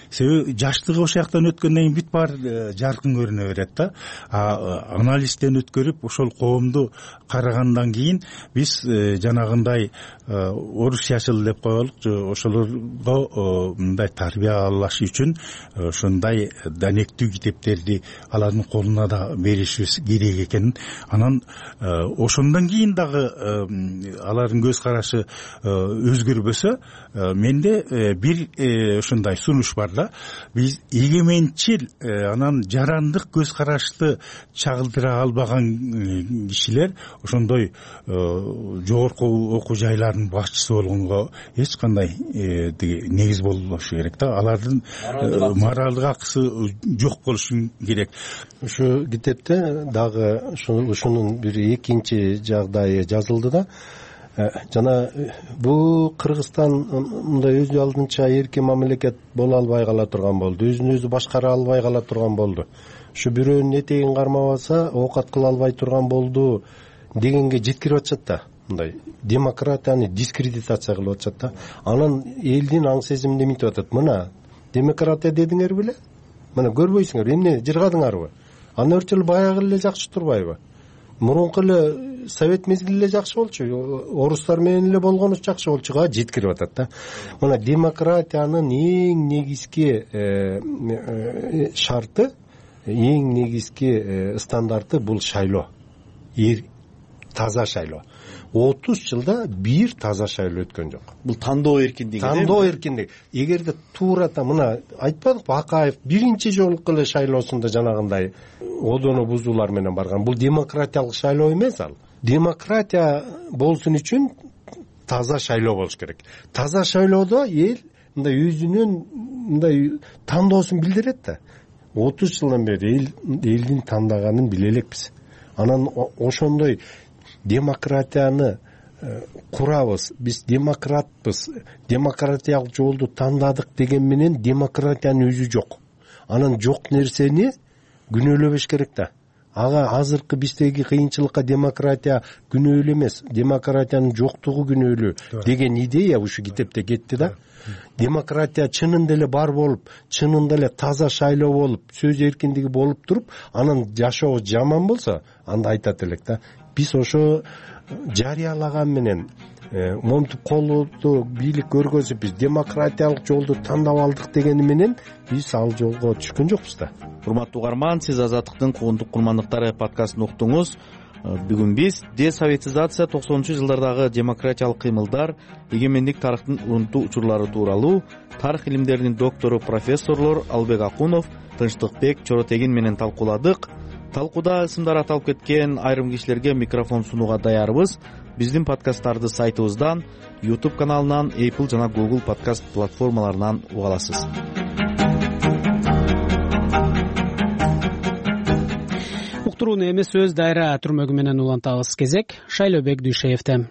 себеби жаштыгы ошол жактан өткөндөн кийин бүт баары жаркын көрүнө берет да. Анализден өткөрүп ошол коомду карагандан кийин биз жанагындай орус жашыл деп коелукчу, ошолорго мындай тарбиялаш үчүн ошондой данектүү китептерди алардын колуна да беришибиз керек экенин, анан ошондон кийин дагы алардын көз карашы өзгөрбөсө, менде бир ушундай сунуш бар да. Биз эгеменчил анан жарандык көз карашты чагылдыра албаган кишилер ошондой жогорку окуу жайлардын башчысы болгонго эч кандай негиз болбошу керек да. Алардын моралдык акысы жок болушу керек. Ушу китепте дагы ушунун бир экинчи жагдайы жазылды да. Жана бул Кыргызстан мындай өз алдынча эркин мамлекет боло албай кала турган болду, өзүн өзү башкара албай кала турган болду. Ушу бирөөнүн этегин кармабаса оокат кыла албай турган болду дегенге жеткирип атышат да. Мындай демократияны дискредитация кылып атышат да. Анан элдин аң сезиминде мынтип атат: мына демократия дедиңер беле? Мына көрбөйсүңөр, эмне жыргадыңарбы? Аны өрчүл баягы эле жакшы турбайбы? Мурунку эле совет мезгили эле жакшы болчу, орустар менен эле болгонубуз жакшы болчуга жеткирип атат да. Мына демократиянын эң негизги шарты, эң негизги стандарты бул шайлоо. Таза шайлоо. отуз жылда бир таза шайлоо өткөн жок. Бул тандоо эркиндиги. Тандоо эркиндиги. Эгерде туурата мына айтпадыкпы, Акаев биринчи жолку эле шайлоосунда жанагындай одону бузуулар менен барган. Бул демократиялык шайлоо эмес ал. Демократия болсун үчүн таза шайлоо болуш керек. Таза шайлоодо эл мындай өзүнүн мындай тандоосун билдирет да. отуз жылдан бери эл элдин тандаганын биле элекпиз. Анан ошондой демократияны курабыз, биз демократпыз, демократиялык жолду тандадык деген менен демократиянын өзү жок. Анан жок нерсени күнөөлөбөш керек да. Ага азыркы биздеги кыйынчылыкка демократия күнөөлүү эмес, демократиянын жоктугу күнөөлүү деген идея ушу китепте кетти да. Демократия чынында эле бар болуп, чынында эле таза шайлоо болуп, сөз эркиндиги болуп туруп, анан жашоо жаман болсо, анда айтат элек да. Биз ошо жарыялаган менен момтуп колду бийлик көргөзүп, биз демократиялык жолду тандап алдык дегени менен биз ал жолго түшкөн жокпуз да. Урматтуу угарман, сиз Азаттыктын куугунтук курмандыктары подкастын уктуңуз. Бүгүн биз десоветизация токсонунчу жылдардагы демократиялык кыймылдар, эгемендик тарыхтын урунтуу учурлары тууралуу тарых илимдеринин доктору профессорлор Албек Акунов, Тынчтыкбек Чоротегин менен талкууладык. Талкууда ысымдар аталып кеткен айрым кишилерге микрофон сунууга даярбыз. Биздин подкасттарды сайтыбыздан, YouTube каналынан, Apple жана Google подкаст платформаларынан уга аласыз. Уктурууну эмес өз дайра түрмөгү менен улантабыз. Кезек Шайлообек Дүйшеевде.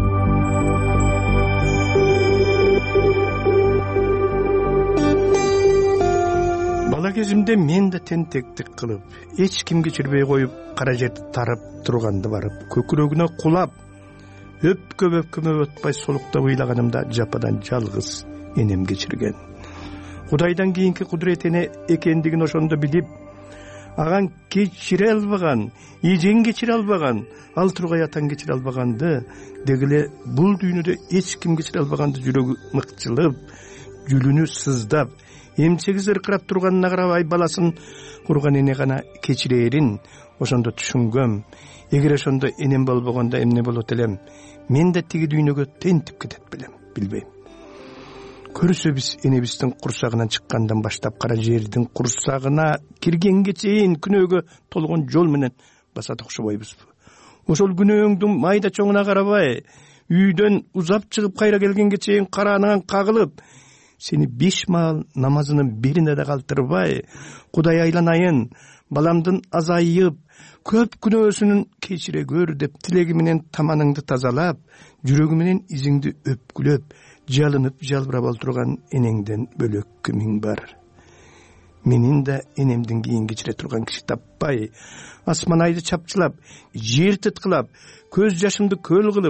Бала кезимде мен да тентектик кылып, эч ким кечирбей коюп, кара жерди тарап турганды барып, көкүрөгүнө кулап, өпкө-өпкөмө өтпай солуктап ыйлаганымда жападан жалгыз энем кечирген. Кудайдан кийинки кудурет эне экендигин ошондо билип, аган кечире албаган, эжең кечире албаган, ал тургай атаң кечире албаганды, дегиле бул дүйнөдө эч ким кечире албаганды жүрөгү мыкчылып, жүлүнү сыздап, эмчеги зыркырап турганына карабай баласын курган эне гана кечирээрин ошондо түшүнгөм. Эгер ошондо энем болбогондо эмне болот элем? Мен да тиги дүйнөгө тентип кетет белем, билбейм. Көрсө биз энебиздин курсагынан чыккандан баштап кара жердин курсагына киргенге чейин күнөөгө толгон жол менен басат окшобойбузбу? Ошол күнөөңдүн майда чоңуна карабай, үйдөн узап чыгып кайра келгенге чейин караанан кагылып, сени беш маал намазынын бирине да калтырбай, Кудай айланайын, баламдын азайып, көп күнөөсүнүн кечире көр деп тилеги менен таманыңды тазалап, жүрөгү менен изиңди өпкүлөп, жалынып жалбырап олтурган энеңден бөлөк кимиң бар? Менин да энемдин кийин кечире турган киши таппай, асман айды чапчылап, жер тыткылап, көз жашымды көл кылып,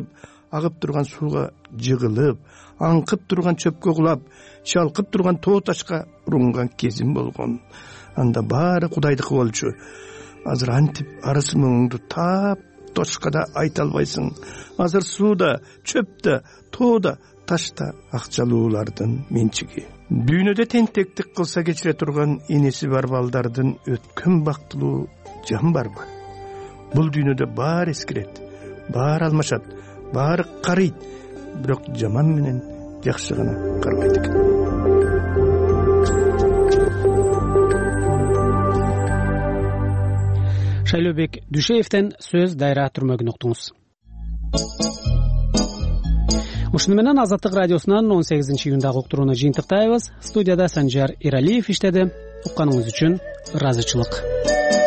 агып турган сууга жыгылып, аңкып турган чөпкө кулап, чалкып турган тоо ташка урунган кезим болгон. Анда баары Кудайдыкы болчу. Азыр антип арысы муңуңду таап тошка да айта албайсың. Азыр сууда, чөптө, тоодо, ташта акчалуулардын менчиги. Дүйнөдө тентектик кылса кечире турган энеси бар балдардын өткөн бактылуу жан барбы? Бул дүйнөдө баары эскирет, баары алмашат, баары карыйт, бирок жаман менен жакшы гана карбайт экен. Шайлообек Дүйшеевден сөз Дайра Түрмөгүн уктуңуз. Ушуну менен Азаттык радиосунан он сегизинчи июндагы уктурууну жыйынтыктайбыз. Студияда Санжар Иралиев иштеди. Укканыңыз үчүн ыраазычылык.